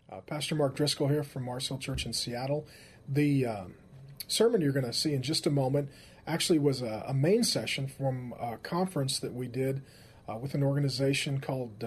Pastor Mark Driscoll here from Mars Hill Church in Seattle. The sermon you're going to see in just a moment actually was a main session from a conference that we did with an organization called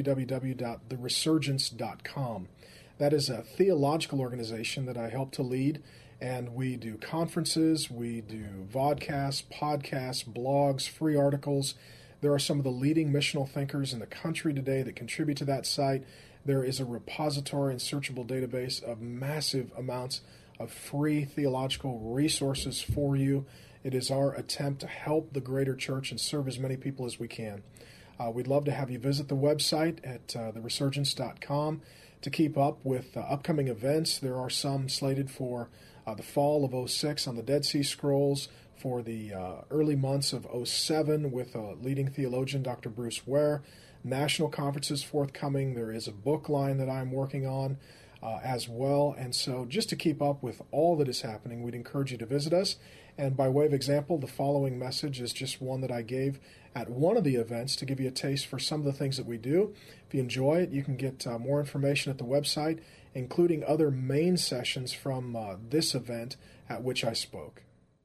www.theresurgence.com. That is a theological organization that I help to lead, and we do conferences, we do vodcasts, podcasts, blogs, free articles. There are some of the leading missional thinkers in the country today that contribute to that site. There is a repository and searchable database of massive amounts of free theological resources for you. It is our attempt to help the greater church and serve as many people as we can. We'd love to have you visit the website at theresurgence.com to keep up with upcoming events. There are some slated for the fall of 06 on the Dead Sea Scrolls, for the early months of 07 with a leading theologian, Dr. Bruce Ware. National conferences forthcoming. There is a book line that I'm working on as well. And so just to keep up with all that is happening, we'd encourage you to visit us. And by way of example, the following message is just one that I gave at one of the events to give you a taste for some of the things that we do. If you enjoy it, you can get more information at the website, including other main sessions from this event at which I spoke.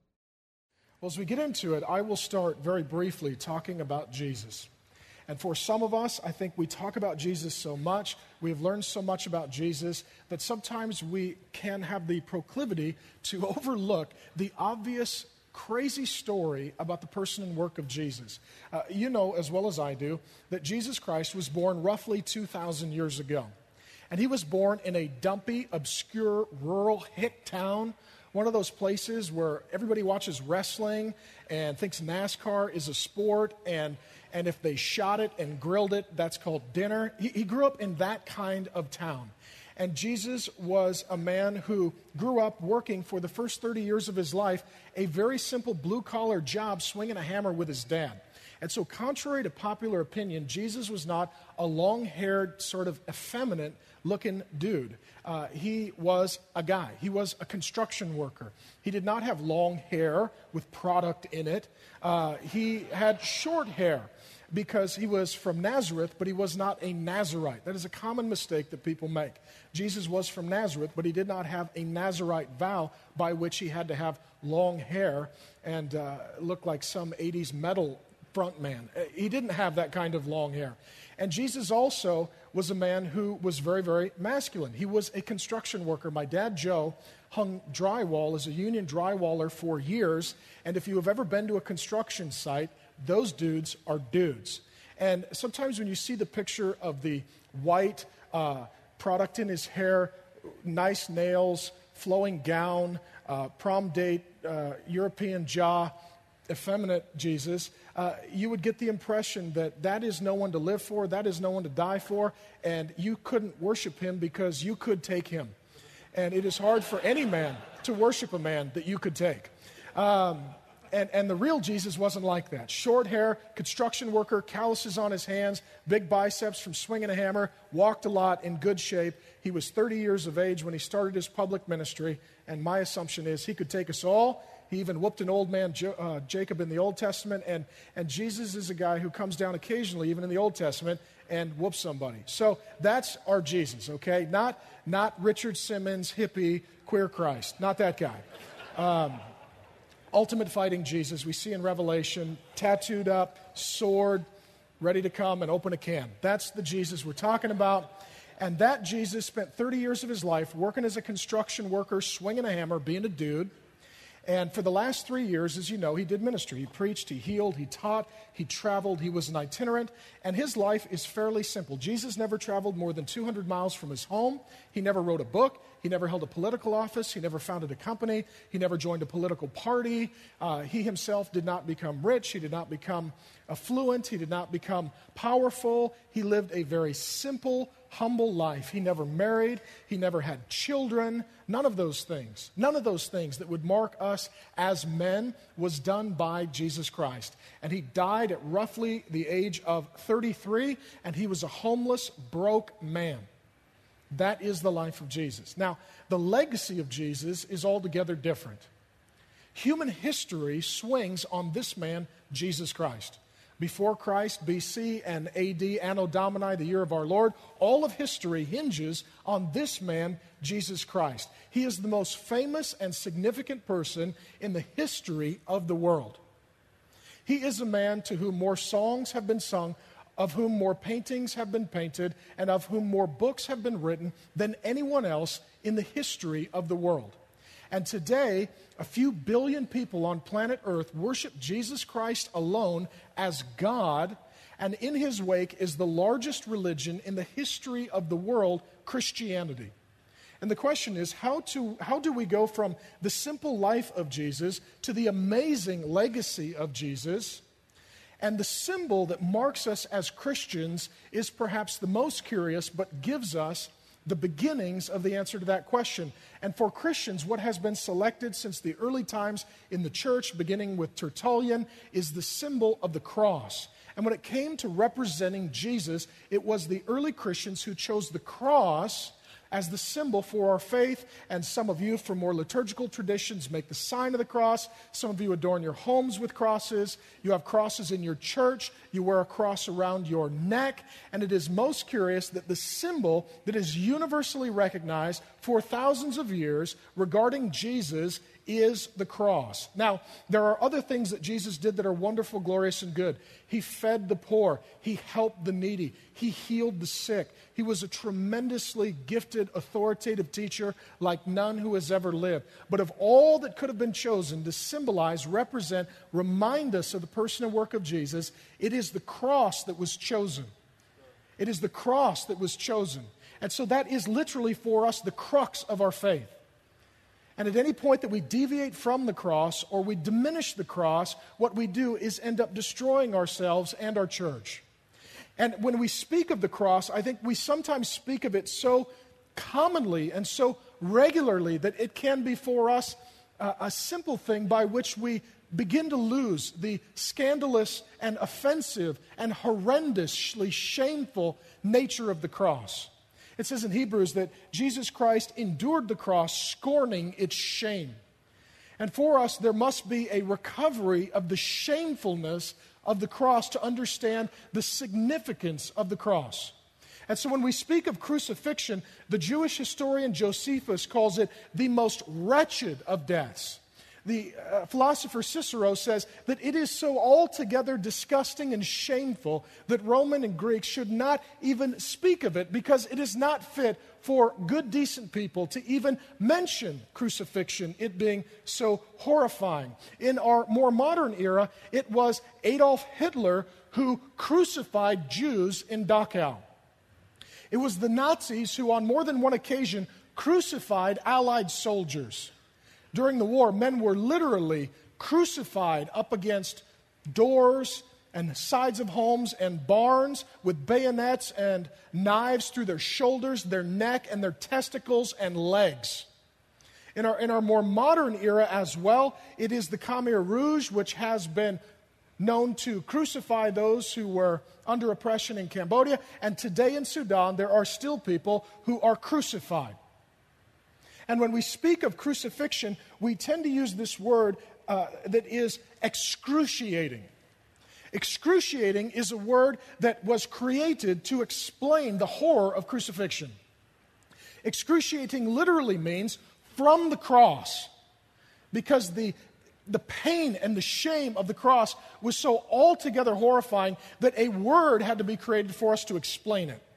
Well, as we get into it, I will start very briefly talking about Jesus. And for some of us, I think we talk about Jesus so much, we have learned so much about Jesus, that sometimes we can have the proclivity to overlook the obvious, crazy story about the person and work of Jesus. You know as well as I do that Jesus Christ was born roughly 2,000 years ago. And he was born in a dumpy, obscure, rural hick town, one of those places where everybody watches wrestling and thinks NASCAR is a sport, and if they shot it and grilled it, that's called dinner. He grew up in that kind of town. And Jesus was a man who grew up working for the first 30 years of his life, a very simple blue-collar job swinging a hammer with his dad. And so contrary to popular opinion, Jesus was not a long-haired, sort of effeminate-looking dude. He was a guy. He was a construction worker. He did not have long hair with product in it. He had short hair because he was from Nazareth, but he was not a Nazarite. That is a common mistake that people make. Jesus was from Nazareth, but he did not have a Nazarite vow by which he had to have long hair and look like some 80s metal frontman. He didn't have that kind of long hair. And Jesus also was a man who was very, very masculine. He was a construction worker. My dad, Joe, hung drywall as a union drywaller for years. And if you have ever been to a construction site, those dudes are dudes. And sometimes when you see the picture of the white product in his hair, nice nails, flowing gown, prom date, European jaw, effeminate Jesus, you would get the impression that that is no one to live for, that is no one to die for, and you couldn't worship him because you could take him. And it is hard for any man to worship a man that you could take. And the real Jesus wasn't like that. Short hair, construction worker, calluses on his hands, big biceps from swinging a hammer, walked a lot, in good shape. He was 30 years of age when he started his public ministry, and my assumption is he could take us all. He even whooped an old man, Jacob, in the Old Testament, and Jesus is a guy who comes down occasionally, even in the Old Testament, and whoops somebody. So that's our Jesus, okay? Not Richard Simmons, hippie, queer Christ. Not that guy. Ultimate fighting Jesus, we see in Revelation, tattooed up, sword, ready to come and open a can. That's the Jesus we're talking about. And that Jesus spent 30 years of his life working as a construction worker, swinging a hammer, being a dude. And for the last 3 years, as you know, he did ministry. He preached, he healed, he taught, he traveled, he was an itinerant, and his life is fairly simple. Jesus never traveled more than 200 miles from his home. He never wrote a book. He never held a political office. He never founded a company. He never joined a political party. He himself did not become rich. He did not become affluent. He did not become powerful. He lived a very simple, humble life. He never married. He never had children. None of those things that would mark us as men was done by Jesus Christ. And he died at roughly the age of 33, and he was a homeless, broke man. That is the life of Jesus. Now, the legacy of Jesus is altogether different. Human history swings on this man, Jesus Christ. before Christ, BC, and AD, Anno Domini, the year of our Lord. All of history hinges on this man, Jesus Christ. He is the most famous and significant person in the history of the world. He is a man to whom more songs have been sung, of whom more paintings have been painted, and of whom more books have been written than anyone else in the history of the world. And today, a few billion people on planet Earth worship Jesus Christ alone as God, and in his wake is the largest religion in the history of the world, Christianity. And the question is, how do we go from the simple life of Jesus to the amazing legacy of Jesus? And the symbol that marks us as Christians is perhaps the most curious, but gives us the beginnings of the answer to that question. And for Christians, what has been selected since the early times in the church, beginning with Tertullian, is the symbol of the cross. And when it came to representing Jesus, it was the early Christians who chose the cross as the symbol for our faith. And some of you from more liturgical traditions make the sign of the cross. Some of you adorn your homes with crosses. You have crosses in your church. You wear a cross around your neck. And it is most curious that the symbol that is universally recognized for thousands of years regarding Jesus is the cross. Now, there are other things that Jesus did that are wonderful, glorious, and good. He fed the poor. He helped the needy. He healed the sick. He was a tremendously gifted, authoritative teacher like none who has ever lived. But of all that could have been chosen to symbolize, represent, remind us of the person and work of Jesus, it is the cross that was chosen. It is the cross that was chosen. And so that is literally for us the crux of our faith. And at any point that we deviate from the cross or we diminish the cross, what we do is end up destroying ourselves and our church. And when we speak of the cross, I think we sometimes speak of it so commonly and so regularly that it can be for us a simple thing by which we begin to lose the scandalous and offensive and horrendously shameful nature of the cross. It says in Hebrews that Jesus Christ endured the cross, scorning its shame. And for us, there must be a recovery of the shamefulness of the cross to understand the significance of the cross. And so when we speak of crucifixion, the Jewish historian Josephus calls it the most wretched of deaths. The philosopher Cicero says that it is so altogether disgusting and shameful that Roman and Greeks should not even speak of it because it is not fit for good, decent people to even mention crucifixion, it being so horrifying. In our more modern era, it was Adolf Hitler who crucified Jews in Dachau. It was the Nazis who on more than one occasion crucified Allied soldiers. During the war, men were literally crucified up against doors and sides of homes and barns with bayonets and knives through their shoulders, their neck, and their testicles and legs. In our more modern era as well, it is the Khmer Rouge, which has been known to crucify those who were under oppression in Cambodia. And today in Sudan, there are still people who are crucified. And when we speak of crucifixion, we tend to use this word that is excruciating. Excruciating is a word that was created to explain the horror of crucifixion. Excruciating literally means from the cross, because the pain and the shame of the cross was so altogether horrifying that a word had to be created for us to explain it.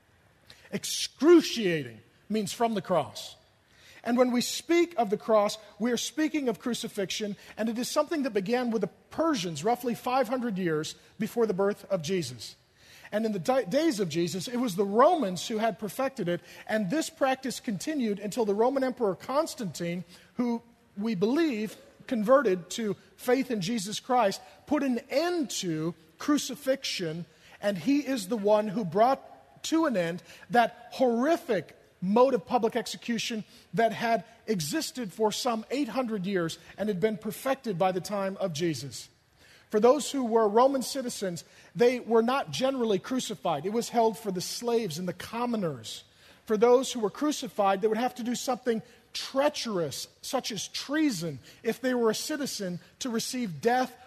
Excruciating means from the cross. And when we speak of the cross, we are speaking of crucifixion, and it is something that began with the Persians roughly 500 years before the birth of Jesus. And in the days of Jesus, it was the Romans who had perfected it, and this practice continued until the Roman Emperor Constantine, who we believe converted to faith in Jesus Christ, put an end to crucifixion, and he is the one who brought to an end that horrific mode of public execution that had existed for some 800 years and had been perfected by the time of Jesus. For those who were Roman citizens, they were not generally crucified. It was held for the slaves and the commoners. For those who were crucified, they would have to do something treacherous, such as treason, if they were a citizen, to receive death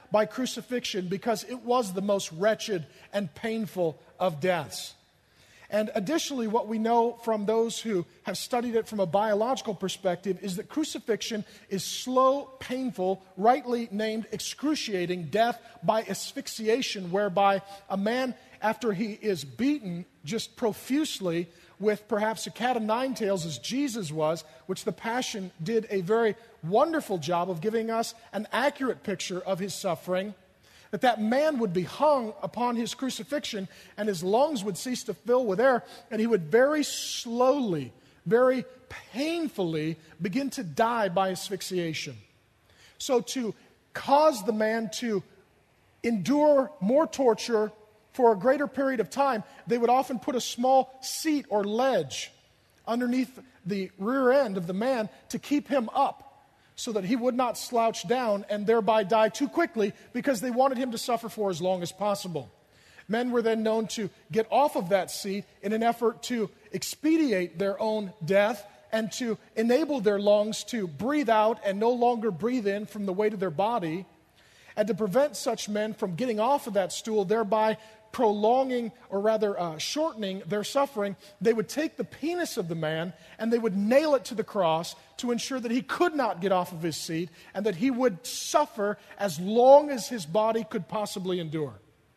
by crucifixion because it was the most wretched and painful of deaths. And additionally, what we know from those who have studied it from a biological perspective is that crucifixion is slow, painful, rightly named excruciating death by asphyxiation, whereby a man, after he is beaten just profusely with perhaps a cat of nine tails as Jesus was, which the Passion did a very wonderful job of giving us an accurate picture of his suffering, that man would be hung upon his crucifixion and his lungs would cease to fill with air, and he would very slowly, very painfully begin to die by asphyxiation. So to cause the man to endure more torture for a greater period of time, they would often put a small seat or ledge underneath the rear end of the man to keep him up, so that he would not slouch down and thereby die too quickly, because they wanted him to suffer for as long as possible. Men were then known to get off of that seat in an effort to expedite their own death and to enable their lungs to breathe out and no longer breathe in from the weight of their body, and to prevent such men from getting off of that stool, thereby prolonging, or rather shortening their suffering. They would take the penis of the man and they would nail it to the cross to ensure that he could not get off of his seat and that he would suffer as long as his body could possibly endure.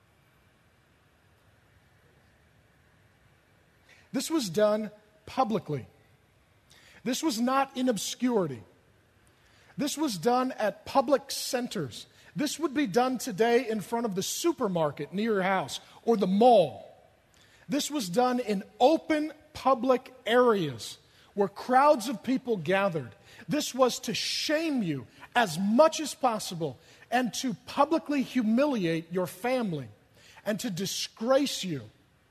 This was done publicly. This was not in obscurity. This was done at public centers. This would be done today in front of the supermarket near your house or the mall. This was done in open public areas where crowds of people gathered. This was to shame you as much as possible and to publicly humiliate your family and to disgrace you.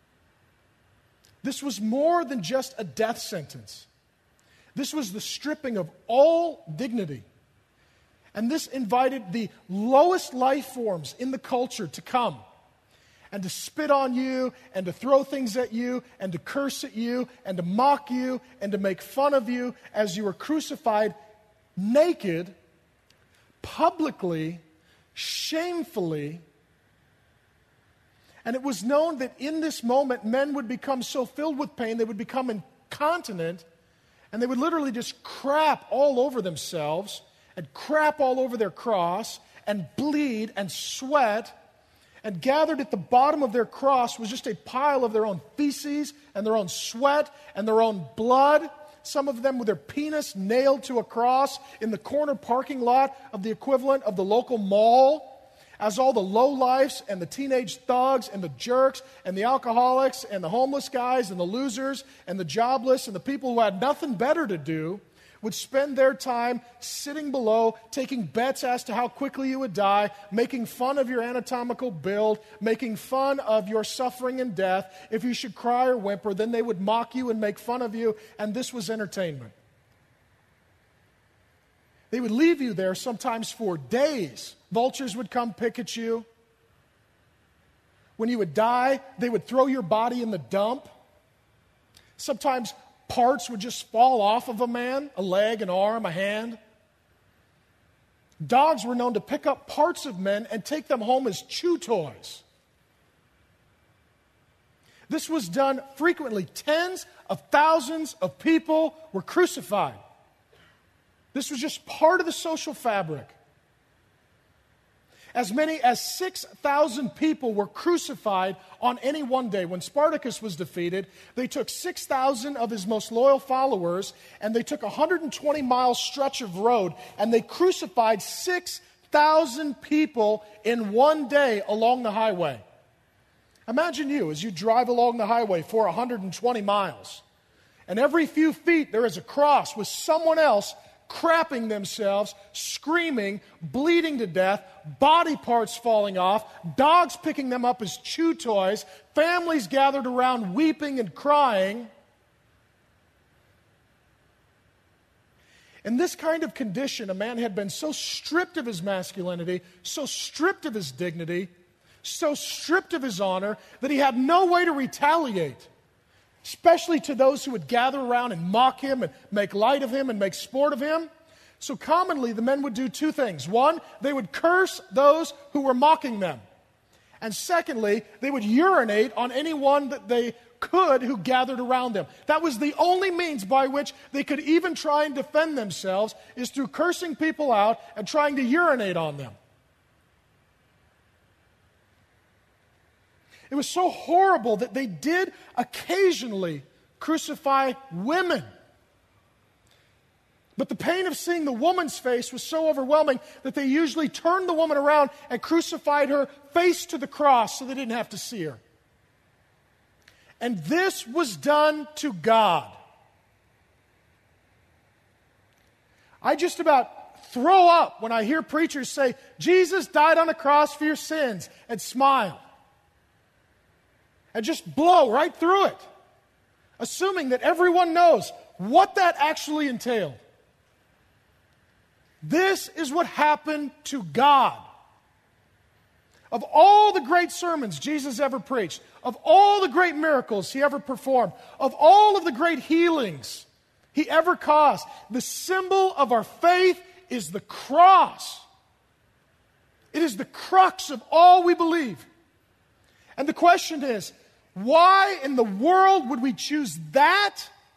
This was more than just a death sentence. This was the stripping of all dignity. And this invited the lowest life forms in the culture to come and to spit on you and to throw things at you and to curse at you and to mock you and to make fun of you as you were crucified naked, publicly, shamefully. And it was known that in this moment, men would become so filled with pain, they would become incontinent, and they would literally just crap all over themselves and crap all over their cross and bleed and sweat, and gathered at the bottom of their cross was just a pile of their own feces and their own sweat and their own blood, some of them with their penis nailed to a cross in the corner parking lot of the equivalent of the local mall, as all the lowlifes and the teenage thugs and the jerks and the alcoholics and the homeless guys and the losers and the jobless and the people who had nothing better to do would spend their time sitting below, taking bets as to how quickly you would die, making fun of your anatomical build, making fun of your suffering and death. If you should cry or whimper, then they would mock you and make fun of you, and this was entertainment. They would leave you there sometimes for days. Vultures would come pick at you. When you would die, they would throw your body in the dump. Sometimes parts would just fall off of a man, a leg, an arm, a hand. Dogs were known to pick up parts of men and take them home as chew toys. This was done frequently. Tens of thousands of people were crucified. This was just part of the social fabric. As many as 6,000 people were crucified on any one day. When Spartacus was defeated, they took 6,000 of his most loyal followers, and they took a 120-mile stretch of road, and they crucified 6,000 people in one day along the highway. Imagine you as you drive along the highway for 120 miles, and every few feet there is a cross with someone else crapping themselves, screaming, bleeding to death, body parts falling off, dogs picking them up as chew toys, families gathered around weeping and crying. In this kind of condition, a man had been so stripped of his masculinity, so stripped of his dignity, so stripped of his honor, that he had no way to retaliate, especially to those who would gather around and mock him and make light of him and make sport of him. So commonly, the men would do two things. One, they would curse those who were mocking them. And secondly, they would urinate on anyone that they could who gathered around them. That was the only means by which they could even try and defend themselves, is through cursing people out and trying to urinate on them. It was so horrible that they did occasionally crucify women. But the pain of seeing the woman's face was so overwhelming that they usually turned the woman around and crucified her face to the cross so they didn't have to see her. And this was done to God. I just about throw up when I hear preachers say, Jesus died on the cross for your sins, and smile. And just blow right through it, assuming that everyone knows what that actually entailed. This is what happened to God. Of all the great sermons Jesus ever preached, of all the great miracles He ever performed, of all of the great healings He ever caused, the symbol of our faith is the cross. It is the crux of all we believe. And the question is, why in the world would we choose that?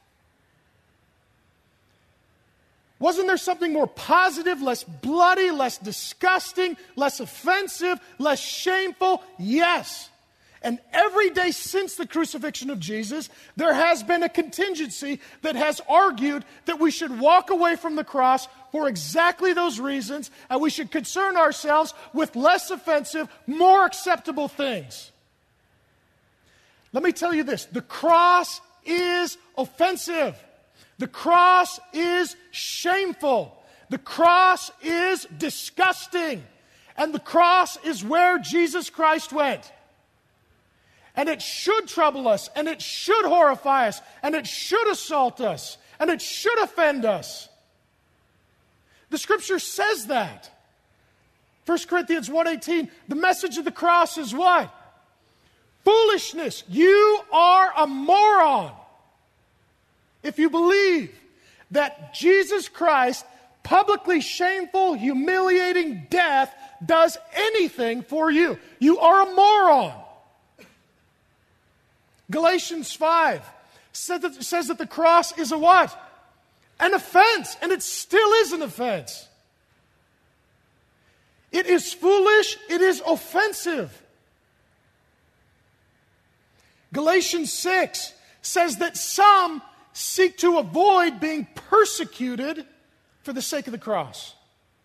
Wasn't there something more positive, less bloody, less disgusting, less offensive, less shameful? Yes. And every day since the crucifixion of Jesus, there has been a contingency that has argued that we should walk away from the cross for exactly those reasons, and we should concern ourselves with less offensive, more acceptable things. Let me tell you this, the cross is offensive. The cross is shameful. The cross is disgusting. And the cross is where Jesus Christ went. And it should trouble us, and it should horrify us, and it should assault us, and it should offend us. The Scripture says that. 1 Corinthians 1:18, the message of the cross is what? Foolishness. You are a moron if you believe that Jesus Christ, publicly shameful, humiliating death, does anything for you. You are a moron. Galatians 5 says that the cross is a what? An offense, and it still is an offense. It is foolish, it is offensive. Galatians 6 says that some seek to avoid being persecuted for the sake of the cross.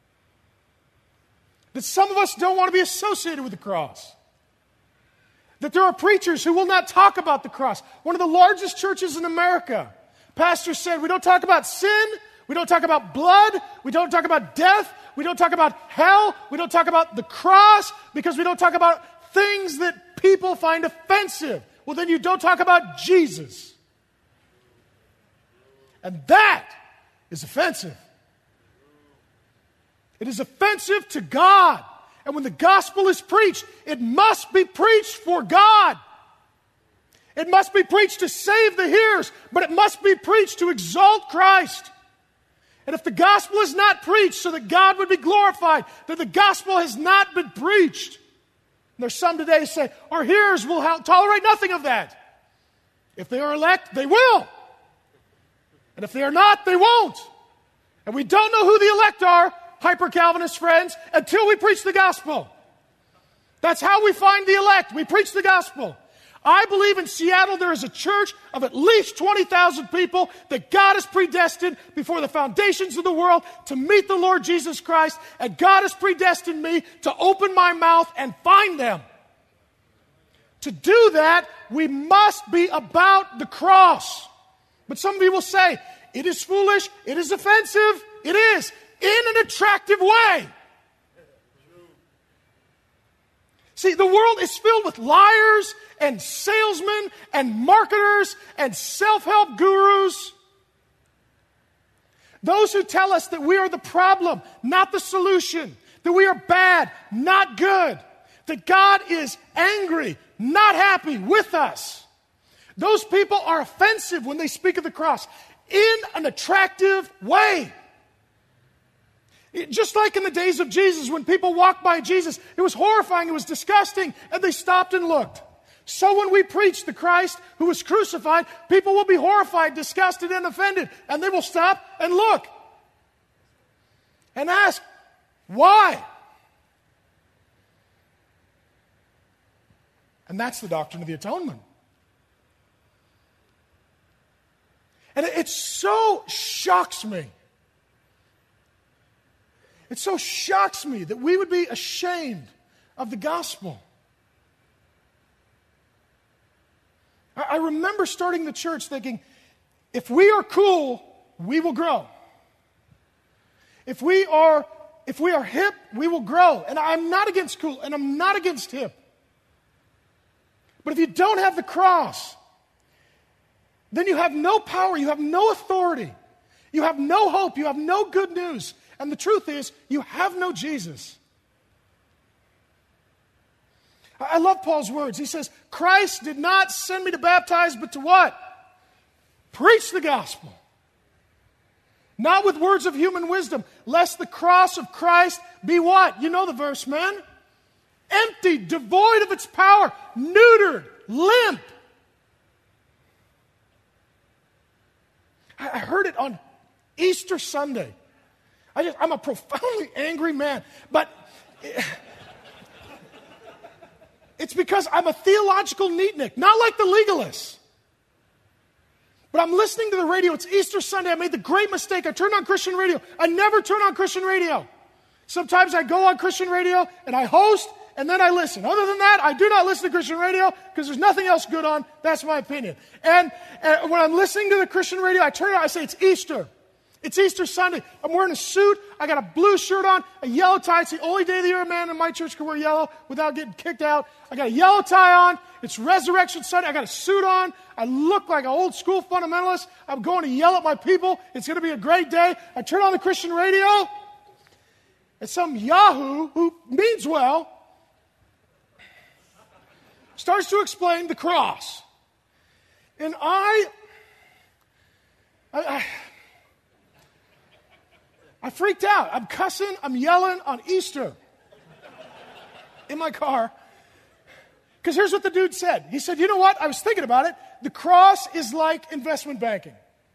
That some of us don't want to be associated with the cross. That there are preachers who will not talk about the cross. One of the largest churches in America, pastor said, we don't talk about sin, we don't talk about blood, we don't talk about death, we don't talk about hell, we don't talk about the cross, because we don't talk about things that people find offensive. Well, then you don't talk about Jesus. And that is offensive. It is offensive to God. And when the gospel is preached, it must be preached for God. It must be preached to save the hearers, but it must be preached to exalt Christ. And if the gospel is not preached so that God would be glorified, then the gospel has not been preached. And there's some today who say, our hearers will tolerate nothing of that. If they are elect, they will. And if they are not, they won't. And we don't know who the elect are, hyper-Calvinist friends, until we preach the gospel. That's how we find the elect. We preach the gospel. I believe in Seattle there is a church of at least 20,000 people that God has predestined before the foundations of the world to meet the Lord Jesus Christ, and God has predestined me to open my mouth and find them. To do that, we must be about the cross. But some of you will say, it is foolish, it is offensive. It is, in an attractive way. See, the world is filled with liars and salesmen and marketers and self-help gurus. Those who tell us that we are the problem, not the solution. That we are bad, not good. That God is angry, not happy with us. Those people are offensive when they speak of the cross in an attractive way. Just like in the days of Jesus, when people walked by Jesus, it was horrifying, it was disgusting, and they stopped and looked. So when we preach the Christ who was crucified, people will be horrified, disgusted, and offended, and they will stop and look and ask, why? And that's the doctrine of the atonement. And it so shocks me. It so shocks me that we would be ashamed of the gospel. I remember starting the church thinking, if we are cool, we will grow. If we are hip, we will grow. And I'm not against cool, and I'm not against hip. But if you don't have the cross, then you have no power, you have no authority, you have no hope, you have no good news. And the truth is, you have no Jesus. I love Paul's words. He says, Christ did not send me to baptize, but to what? Preach the gospel. Not with words of human wisdom, lest the cross of Christ be what? You know the verse, man. Empty, devoid of its power, neutered, limp. I heard it on Easter Sunday. I'm a profoundly angry man, but it's because I'm a theological neatnik, not like the legalists. But I'm listening to the radio. It's Easter Sunday. I made the great mistake. I turned on Christian radio. I never turn on Christian radio. Sometimes I go on Christian radio and I host and then I listen. Other than that, I do not listen to Christian radio because there's nothing else good on. That's my opinion. And when I'm listening to the Christian radio, I turn it on. I say, it's Easter. It's Easter Sunday. I'm wearing a suit. I got a blue shirt on, a yellow tie. It's the only day of the year a man in my church can wear yellow without getting kicked out. I got a yellow tie on. It's Resurrection Sunday. I got a suit on. I look like an old school fundamentalist. I'm going to yell at my people. It's going to be a great day. I turn on the Christian radio. And some yahoo who means well starts to explain the cross. And I freaked out. I'm cussing, I'm yelling on Easter in my car. Because here's what the dude said. He said, you know what? I was thinking about it. The cross is like investment banking.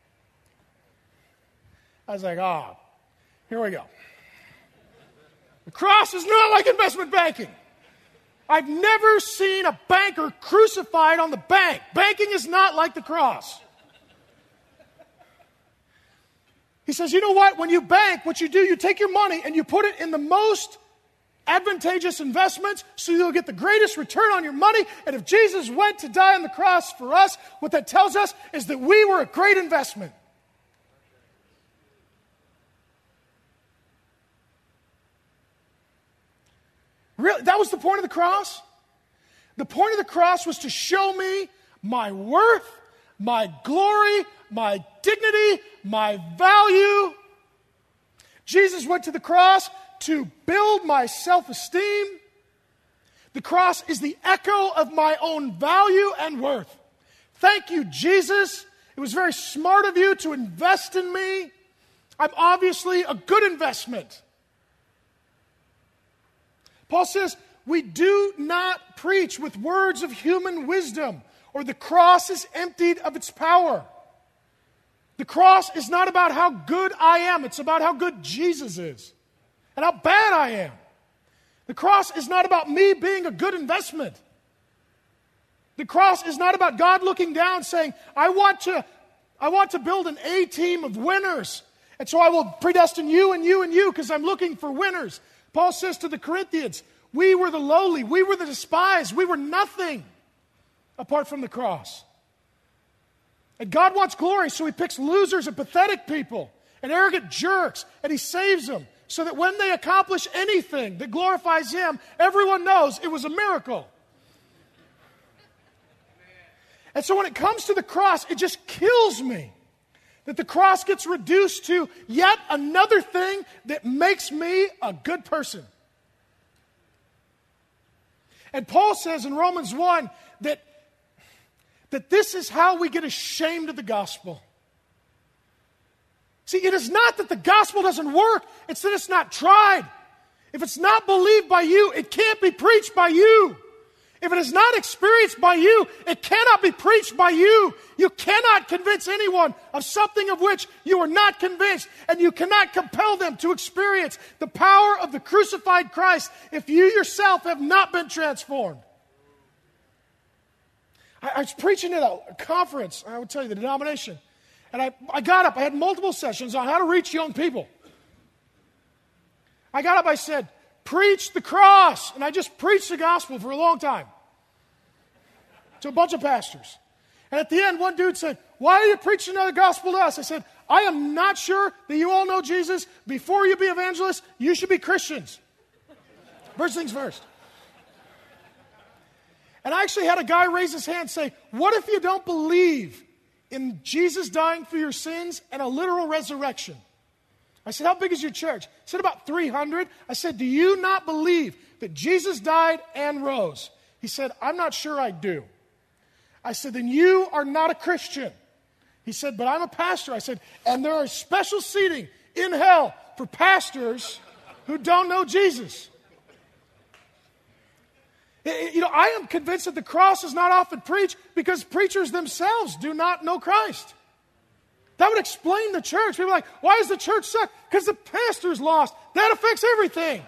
I was like, here we go. The cross is not like investment banking. I've never seen a banker crucified on the bank. Banking is not like the cross. He says, you know what? When you bank, what you do, you take your money and you put it in the most advantageous investments so you'll get the greatest return on your money. And if Jesus went to die on the cross for us, what that tells us is that we were a great investment. Really? That was the point of the cross? The point of the cross was to show me my worth, my glory, my dignity, my value. Jesus went to the cross to build my self-esteem. The cross is the echo of my own value and worth. Thank you, Jesus. It was very smart of you to invest in me. I'm obviously a good investment. Paul says, we do not preach with words of human wisdom, or the cross is emptied of its power. The cross is not about how good I am. It's about how good Jesus is and how bad I am. The cross is not about me being a good investment. The cross is not about God looking down saying, I want to build an A team of winners. And so I will predestine you and you and you because I'm looking for winners. Paul says to the Corinthians, we were the lowly, we were the despised, we were nothing apart from the cross. And God wants glory, so he picks losers and pathetic people and arrogant jerks, and he saves them so that when they accomplish anything that glorifies him, everyone knows it was a miracle. And so when it comes to the cross, it just kills me that the cross gets reduced to yet another thing that makes me a good person. And Paul says in Romans 1 that this is how we get ashamed of the gospel. See, it is not that the gospel doesn't work. It's that it's not tried. If it's not believed by you, it can't be preached by you. If it is not experienced by you, it cannot be preached by you. You cannot convince anyone of something of which you are not convinced, and you cannot compel them to experience the power of the crucified Christ if you yourself have not been transformed. I was preaching at a conference, I would tell you, the denomination, and I got up. I had multiple sessions on how to reach young people. I got up, I said, preach the cross. And I just preached the gospel for a long time to a bunch of pastors. And at the end, one dude said, why are you preaching the gospel to us? I said, I am not sure that you all know Jesus. Before you be evangelists, you should be Christians. First things first. And I actually had a guy raise his hand and say, what if you don't believe in Jesus dying for your sins and a literal resurrection? I said, how big is your church? He said, about 300. I said, do you not believe that Jesus died and rose? He said, I'm not sure I do. I said, then you are not a Christian. He said, but I'm a pastor. I said, and there are special seating in hell for pastors who don't know Jesus. I am convinced that the cross is not often preached because preachers themselves do not know Christ. That would explain the church. People are like, why is the church suck? Because the pastor's lost. That affects everything.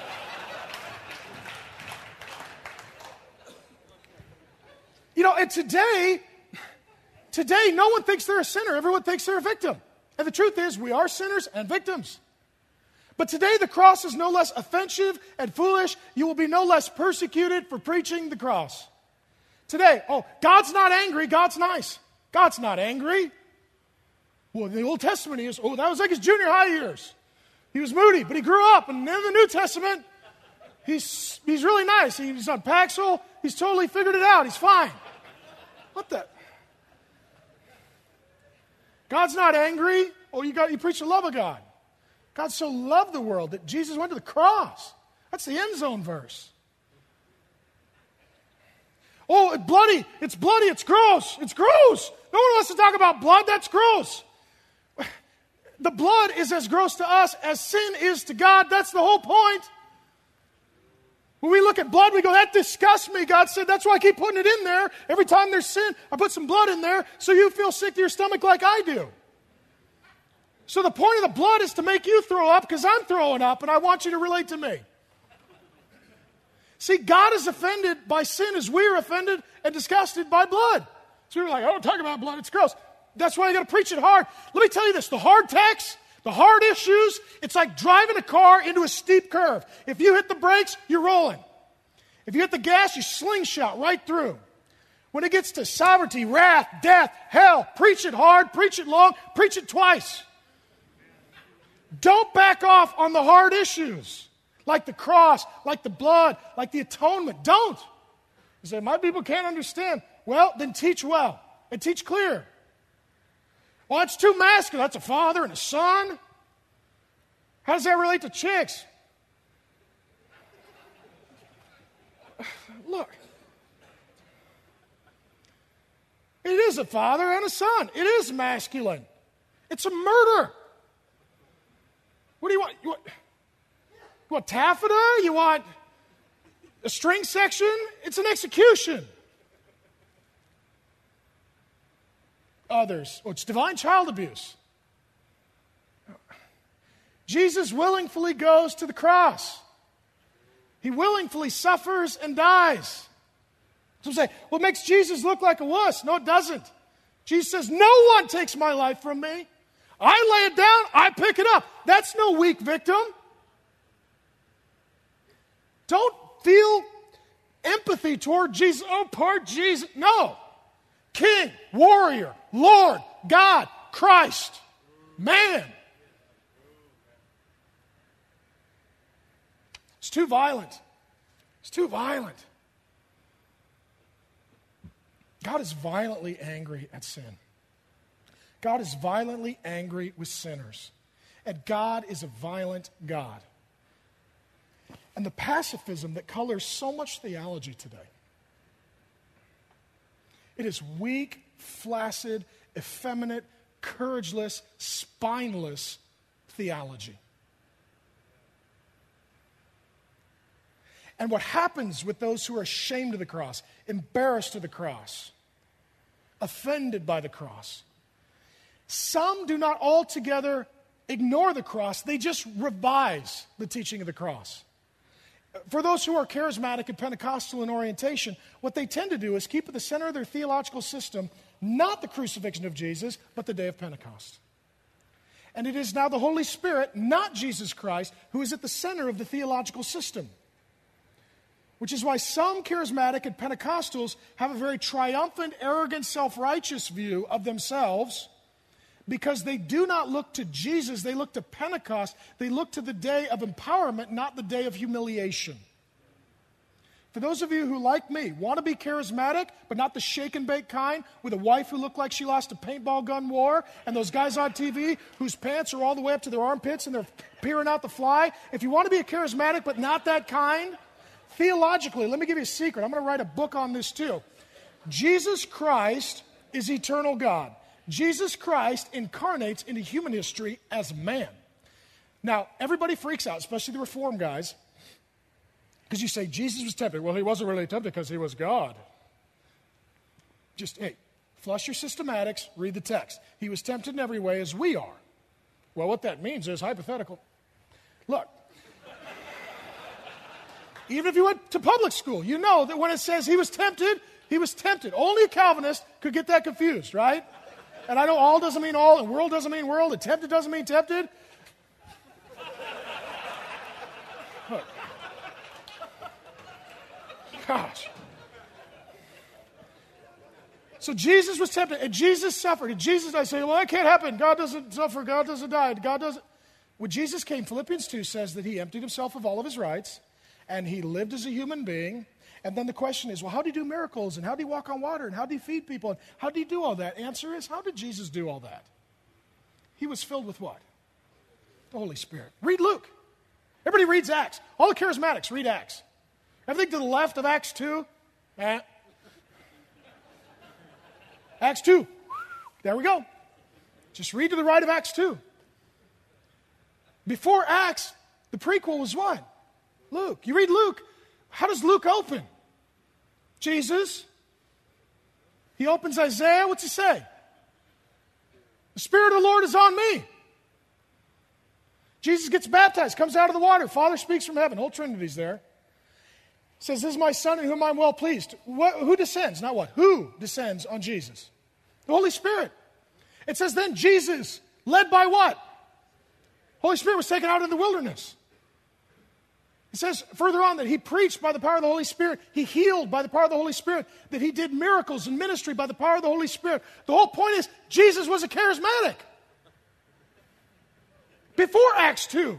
And today, no one thinks they're a sinner. Everyone thinks they're a victim. And the truth is, we are sinners and victims. But today, the cross is no less offensive and foolish. You will be no less persecuted for preaching the cross. Today, God's not angry. God's nice. God's not angry. Well, in the Old Testament, that was like his junior high years. He was moody, but he grew up. And in the New Testament, he's really nice. He's on Paxil. He's totally figured it out. He's fine. What the? God's not angry. You preach the love of God. God so loved the world that Jesus went to the cross. That's the end zone verse. Oh, it's bloody. It's bloody. It's gross. It's gross. No one wants to talk about blood. That's gross. The blood is as gross to us as sin is to God. That's the whole point. When we look at blood, we go, that disgusts me. God said, that's why I keep putting it in there. Every time there's sin, I put some blood in there so you feel sick to your stomach like I do. So the point of the blood is to make you throw up because I'm throwing up and I want you to relate to me. See, God is offended by sin as we are offended and disgusted by blood. So we're like, don't talk about blood, it's gross. That's why you got to preach it hard. Let me tell you this, the hard text, the hard issues, it's like driving a car into a steep curve. If you hit the brakes, you're rolling. If you hit the gas, you slingshot right through. When it gets to sovereignty, wrath, death, hell, preach it hard, preach it long, preach it twice. Don't back off on the hard issues, like the cross, like the blood, like the atonement. Don't. You say, my people can't understand. Well, then teach well and teach clear. Well, it's too masculine. That's a father and a son. How does that relate to chicks? Look. It is a father and a son. It is masculine. It's a murder. What do you want? You want taffeta? You want a string section? It's an execution. Others. It's divine child abuse. Jesus willingly goes to the cross. He willingly suffers and dies. Some say, well, it makes Jesus look like a wuss. No, it doesn't. Jesus says, no one takes my life from me. I lay it down, I pick it up. That's no weak victim. Don't feel empathy toward Jesus. Oh, poor Jesus. No. King, warrior, Lord, God, Christ, man. It's too violent. It's too violent. God is violently angry at sin. God is violently angry with sinners. And God is a violent God. And the pacifism that colors so much theology today, it is weak, flaccid, effeminate, courageless, spineless theology. And what happens with those who are ashamed of the cross, embarrassed of the cross, offended by the cross, some do not altogether ignore the cross, they just revise the teaching of the cross. For those who are charismatic and Pentecostal in orientation, what they tend to do is keep at the center of their theological system not the crucifixion of Jesus, but the day of Pentecost. And it is now the Holy Spirit, not Jesus Christ, who is at the center of the theological system. Which is why some charismatic and Pentecostals have a very triumphant, arrogant, self-righteous view of themselves, because they do not look to Jesus, they look to Pentecost. They look to the day of empowerment, not the day of humiliation. For those of you who, like me, want to be charismatic, but not the shake and bake kind, with a wife who looked like she lost a paintball gun war, and those guys on TV whose pants are all the way up to their armpits and they're peering out the fly, if you want to be a charismatic but not that kind, theologically, let me give you a secret. I'm going to write a book on this too. Jesus Christ is eternal God. Jesus Christ incarnates into human history as man. Now, everybody freaks out, especially the Reform guys, because you say Jesus was tempted. Well, he wasn't really tempted because he was God. Just, hey, flush your systematics, read the text. He was tempted in every way as we are. Well, what that means is hypothetical. Look, even if you went to public school, you know that when it says he was tempted, he was tempted. Only a Calvinist could get that confused, right? And I know all doesn't mean all, and world doesn't mean world, and tempted doesn't mean tempted. Look. Gosh. So Jesus was tempted, and Jesus suffered. And Jesus, I say, well, that can't happen. God doesn't suffer. God doesn't die. God doesn't. When Jesus came, Philippians 2 says that he emptied himself of all of his rights, and he lived as a human being. And then the question is, well, how did he do miracles? And how did he walk on water? And how did he feed people? And how did he do all that? Answer is, how did Jesus do all that? He was filled with what? The Holy Spirit. Read Luke. Everybody reads Acts. All the charismatics read Acts. Everything to the left of Acts 2, Acts 2. There we go. Just read to the right of Acts 2. Before Acts, the prequel was what? Luke. You read Luke. How does Luke open? Jesus. He opens Isaiah. What's he say? The Spirit of the Lord is on me. Jesus gets baptized, comes out of the water. Father speaks from heaven. Whole Trinity's there. Says, this is my Son in whom I'm well pleased. Who descends? Not what. Who descends on Jesus? The Holy Spirit. It says then Jesus, led by what? Holy Spirit was taken out in the wilderness. It says further on that he preached by the power of the Holy Spirit. He healed by the power of the Holy Spirit. That he did miracles and ministry by the power of the Holy Spirit. The whole point is Jesus was a charismatic. Before Acts 2.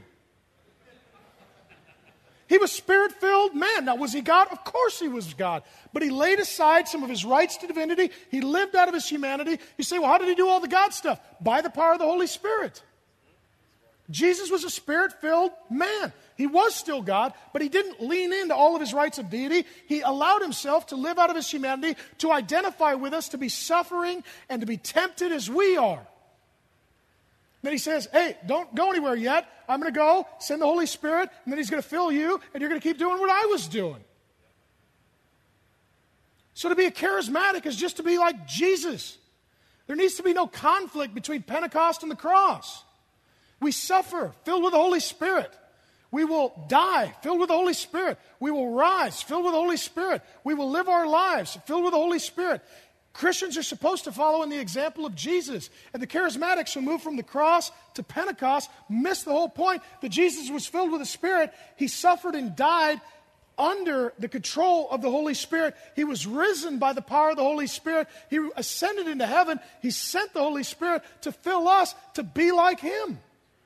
He was Spirit-filled man. Now, was he God? Of course he was God. But he laid aside some of his rights to divinity. He lived out of his humanity. You say, well, how did he do all the God stuff? By the power of the Holy Spirit. Jesus was a Spirit-filled man. He was still God, but he didn't lean into all of his rights of deity. He allowed himself to live out of his humanity, to identify with us, to be suffering, and to be tempted as we are. Then he says, hey, don't go anywhere yet. I'm going to go, send the Holy Spirit, and then he's going to fill you, and you're going to keep doing what I was doing. So to be a charismatic is just to be like Jesus. There needs to be no conflict between Pentecost and the cross. We suffer, filled with the Holy Spirit. We will die, filled with the Holy Spirit. We will rise, filled with the Holy Spirit. We will live our lives, filled with the Holy Spirit. Christians are supposed to follow in the example of Jesus. And the charismatics who moved from the cross to Pentecost missed the whole point that Jesus was filled with the Spirit. He suffered and died under the control of the Holy Spirit. He was risen by the power of the Holy Spirit. He ascended into heaven. He sent the Holy Spirit to fill us to be like Him.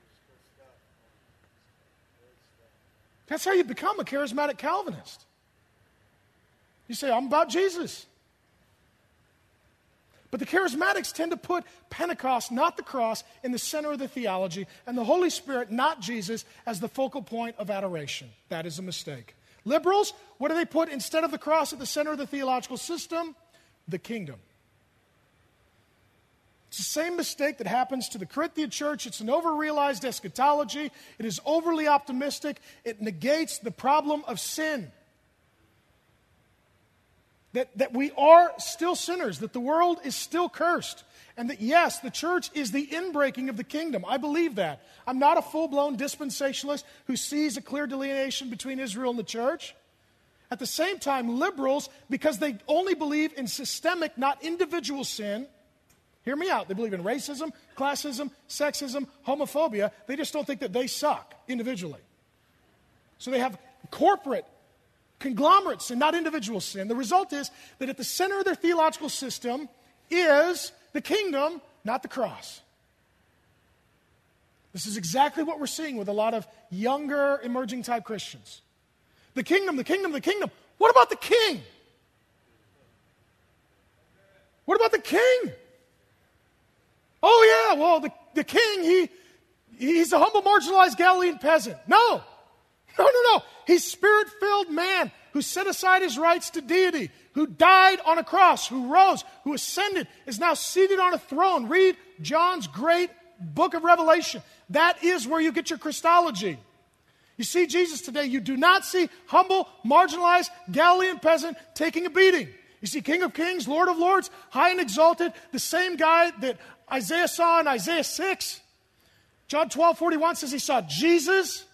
That's how you become a charismatic Calvinist. You say, I'm about Jesus. But the charismatics tend to put Pentecost, not the cross, in the center of the theology, and the Holy Spirit, not Jesus, as the focal point of adoration. That is a mistake. Liberals, what do they put instead of the cross at the center of the theological system? The kingdom. It's the same mistake that happens to the Corinthian church. It's an over-realized eschatology. It is overly optimistic. It negates the problem of sin. That we are still sinners, that the world is still cursed, and that, yes, the church is the inbreaking of the kingdom. I believe that. I'm not a full-blown dispensationalist who sees a clear delineation between Israel and the church. At the same time, liberals, because they only believe in systemic, not individual sin, hear me out, they believe in racism, classism, sexism, homophobia, they just don't think that they suck individually. So they have corporate conglomerate sin, not individual sin. The result is that at the center of their theological system is the kingdom, not the cross. This is exactly what we're seeing with a lot of younger, emerging type Christians. The kingdom, the kingdom, the kingdom. What about the king? What about the king? Oh yeah, well, the king, he's a humble, marginalized Galilean peasant. No. He's spirit-filled man who set aside his rights to deity, who died on a cross, who rose, who ascended, is now seated on a throne. Read John's great book of Revelation. That is where you get your Christology. You see Jesus today, you do not see humble, marginalized Galilean peasant taking a beating. You see King of Kings, Lord of Lords, high and exalted, the same guy that Isaiah saw in Isaiah 6. John 12:41 says he saw Jesus.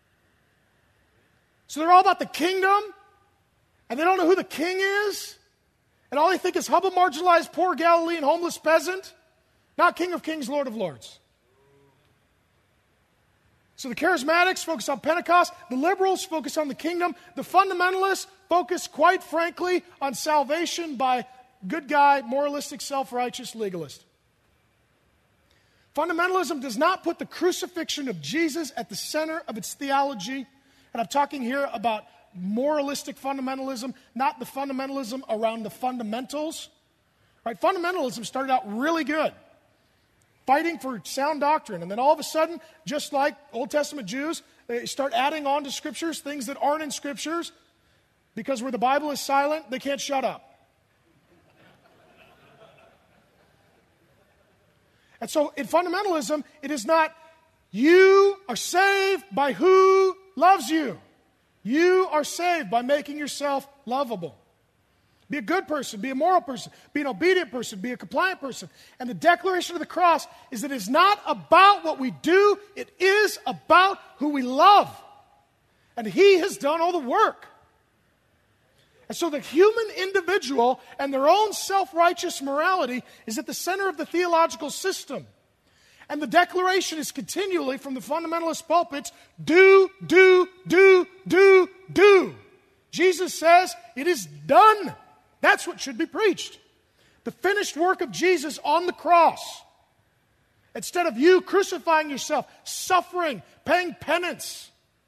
So they're all about the kingdom, and they don't know who the king is, and all they think is humble, marginalized, poor Galilean, homeless peasant, not King of Kings, Lord of Lords. So the charismatics focus on Pentecost, the liberals focus on the kingdom, the fundamentalists focus, quite frankly, on salvation by good guy, moralistic, self-righteous legalist. Fundamentalism does not put the crucifixion of Jesus at the center of its theology. And I'm talking here about moralistic fundamentalism, not the fundamentalism around the fundamentals. Right? Fundamentalism started out really good, fighting for sound doctrine. And then all of a sudden, just like Old Testament Jews, they start adding on to scriptures things that aren't in scriptures, because where the Bible is silent, they can't shut up. And so in fundamentalism, it is not you are saved by who loves you. You are saved by making yourself lovable. Be a good person, be a moral person, be an obedient person, be a compliant person. And the declaration of the cross is that it's not about what we do, it is about who we love. And He has done all the work. And so the human individual and their own self-righteous morality is at the center of the theological system. And the declaration is continually from the fundamentalist pulpits, do. Jesus says it is done. That's what should be preached. The finished work of Jesus on the cross. Instead of you crucifying yourself, suffering, paying penance.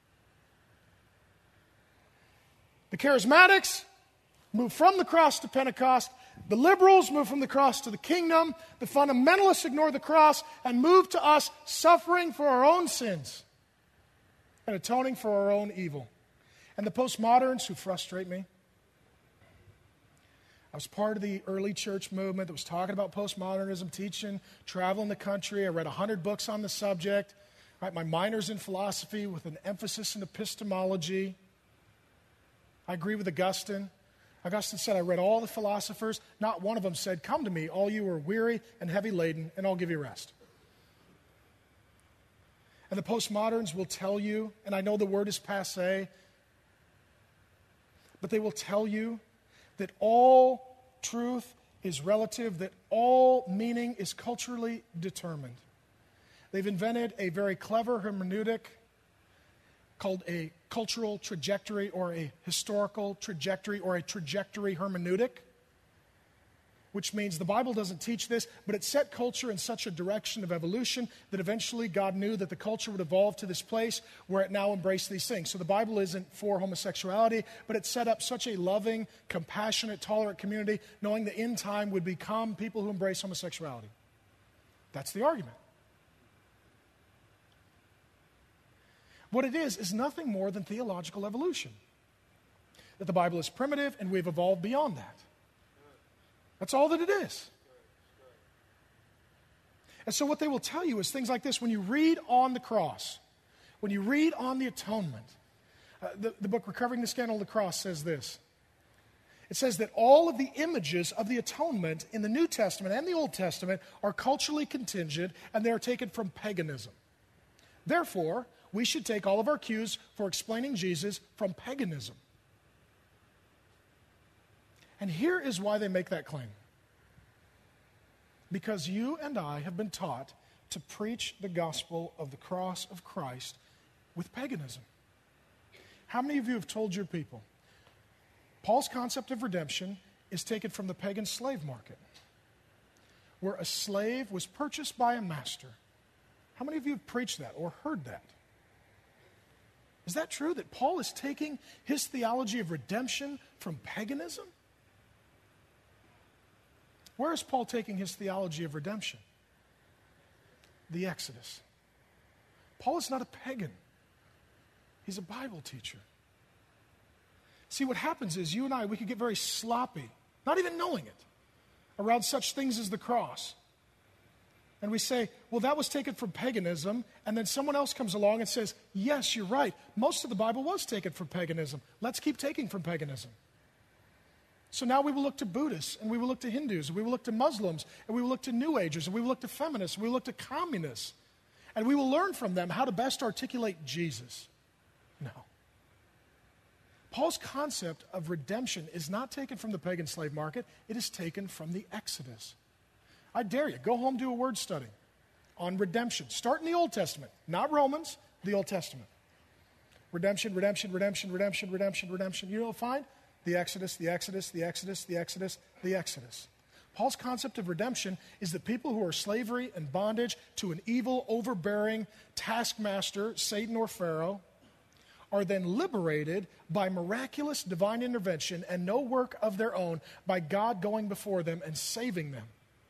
The charismatics move from the cross to Pentecost. The liberals move from the cross to the kingdom. The fundamentalists ignore the cross and move to us suffering for our own sins and atoning for our own evil. And the postmoderns who frustrate me. I was part of the early church movement that was talking about postmodernism, teaching, traveling the country. I read 100 books on the subject. Right, my minor's in philosophy with an emphasis in epistemology. I agree with Augustine. Augustine said, I read all the philosophers. Not one of them said, come to me, all you are weary and heavy laden, and I'll give you rest. And the postmoderns will tell you, and I know the word is passé, but they will tell you that all truth is relative, that all meaning is culturally determined. They've invented a very clever hermeneutic called a cultural trajectory or a historical trajectory or a trajectory hermeneutic, which means the Bible doesn't teach this, but it set culture in such a direction of evolution that eventually God knew that the culture would evolve to this place where it now embraced these things. So the Bible isn't for homosexuality, but it set up such a loving, compassionate, tolerant community, knowing that in time would become people who embrace homosexuality. That's the argument. What it is nothing more than theological evolution. That the Bible is primitive and we've evolved beyond that. That's all that it is. And so what they will tell you is things like this. When you read on the cross, when you read on the atonement, the book Recovering the Scandal of the Cross says this. It says that all of the images of the atonement in the New Testament and the Old Testament are culturally contingent, and they are taken from paganism. Therefore, we should take all of our cues for explaining Jesus from paganism. And here is why they make that claim. Because you and I have been taught to preach the gospel of the cross of Christ with paganism. How many of you have told your people, Paul's concept of redemption is taken from the pagan slave market, where a slave was purchased by a master? How many of you have preached that or heard that? Is that true, that Paul is taking his theology of redemption from paganism? Where is Paul taking his theology of redemption? The Exodus. Paul is not a pagan. He's a Bible teacher. See, what happens is you and I, we could get very sloppy, not even knowing it, around such things as the cross. And we say, well, that was taken from paganism, and then someone else comes along and says, yes, you're right. Most of the Bible was taken from paganism. Let's keep taking from paganism. So now we will look to Buddhists, and we will look to Hindus, and we will look to Muslims, and we will look to New Agers, and we will look to feminists, and we will look to communists, and we will learn from them how to best articulate Jesus. No. Paul's concept of redemption is not taken from the pagan slave market. It is taken from the Exodus. I dare you, go home, do a word study on redemption. Start in the Old Testament, not Romans, the Old Testament. Redemption, redemption, redemption, redemption, redemption, redemption. You know what you'll find? The Exodus, the Exodus, the Exodus, the Exodus, the Exodus. Paul's concept of redemption is that people who are slavery and bondage to an evil, overbearing taskmaster, Satan or Pharaoh, are then liberated by miraculous divine intervention and no work of their own, by God going before them and saving them.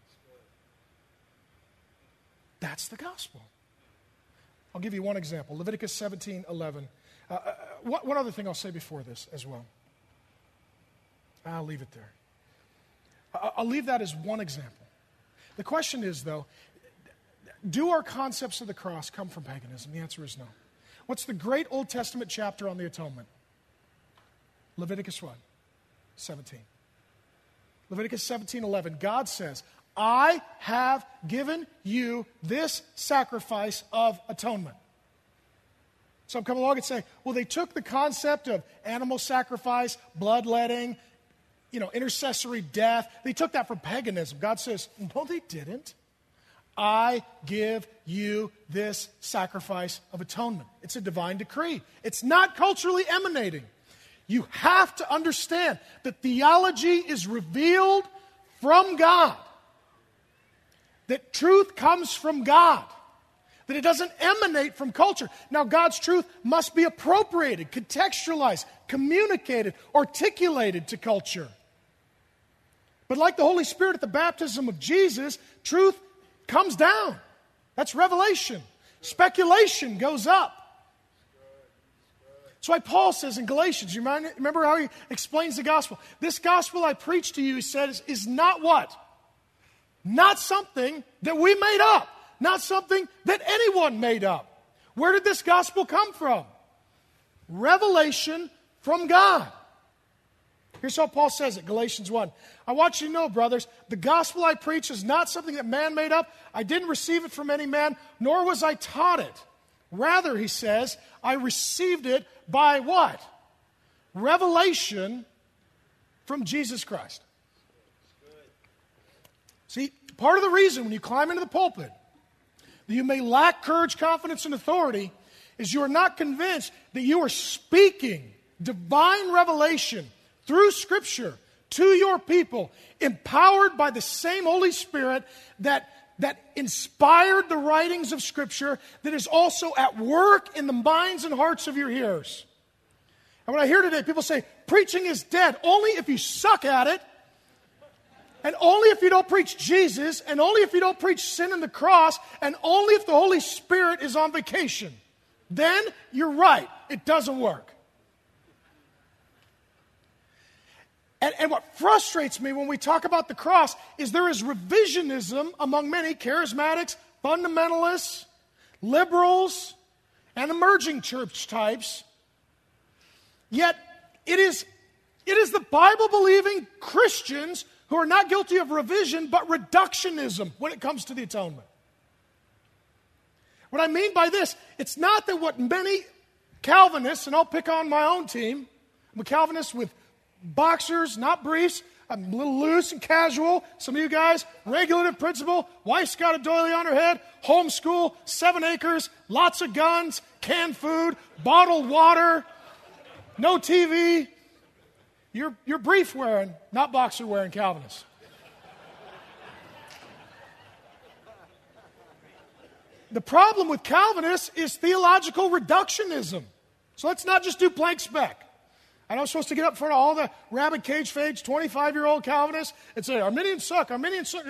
That's the gospel. I'll give you one example. Leviticus 17:11. One other thing I'll say before this as well. I'll leave it there. I'll leave that as one example. The question is, though, do our concepts of the cross come from paganism? The answer is no. What's the great Old Testament chapter on the atonement? Leviticus what? 17. Leviticus 17:11. God says, I have given you this sacrifice of atonement. Some come along and say, well, they took the concept of animal sacrifice, bloodletting, intercessory death. They took that from paganism. God says, no, they didn't. I give you this sacrifice of atonement. It's a divine decree. It's not culturally emanating. You have to understand that theology is revealed from God. That truth comes from God. That it doesn't emanate from culture. Now, God's truth must be appropriated, contextualized, communicated, articulated to culture. But like the Holy Spirit at the baptism of Jesus, truth comes down. That's revelation. Speculation goes up. That's why Paul says in Galatians, you remember how he explains the gospel? This gospel I preach to you, he says, is not what? Not something that we made up. Not something that anyone made up. Where did this gospel come from? Revelation from God. Here's how Paul says it, Galatians 1. I want you to know, brothers, the gospel I preach is not something that man made up. I didn't receive it from any man, nor was I taught it. Rather, he says, I received it by what? Revelation from Jesus Christ. See, part of the reason when you climb into the pulpit that you may lack courage, confidence, and authority is you are not convinced that you are speaking divine revelation through Scripture to your people, empowered by the same Holy Spirit that inspired the writings of Scripture, that is also at work in the minds and hearts of your hearers. And when I hear today, people say, preaching is dead. Only if you suck at it, and only if you don't preach Jesus, and only if you don't preach sin and the cross, and only if the Holy Spirit is on vacation. Then you're right. It doesn't work. And what frustrates me when we talk about the cross is there is revisionism among many charismatics, fundamentalists, liberals, and emerging church types. Yet it is the Bible-believing Christians who are not guilty of revision but reductionism when it comes to the atonement. What I mean by this, it's not that what many Calvinists, and I'll pick on my own team, I'm a Calvinist with boxers, not briefs. I'm a little loose and casual. Some of you guys, regulative principle, wife's got a doily on her head, homeschool, 7 acres, lots of guns, canned food, bottled water, no TV. You're brief wearing, not boxer wearing Calvinists. The problem with Calvinists is theological reductionism. So let's not just do blank spec. I know I'm supposed to get up in front of all the rabbit cage fage 25-year-old Calvinists and say, Arminians suck, Arminians suck.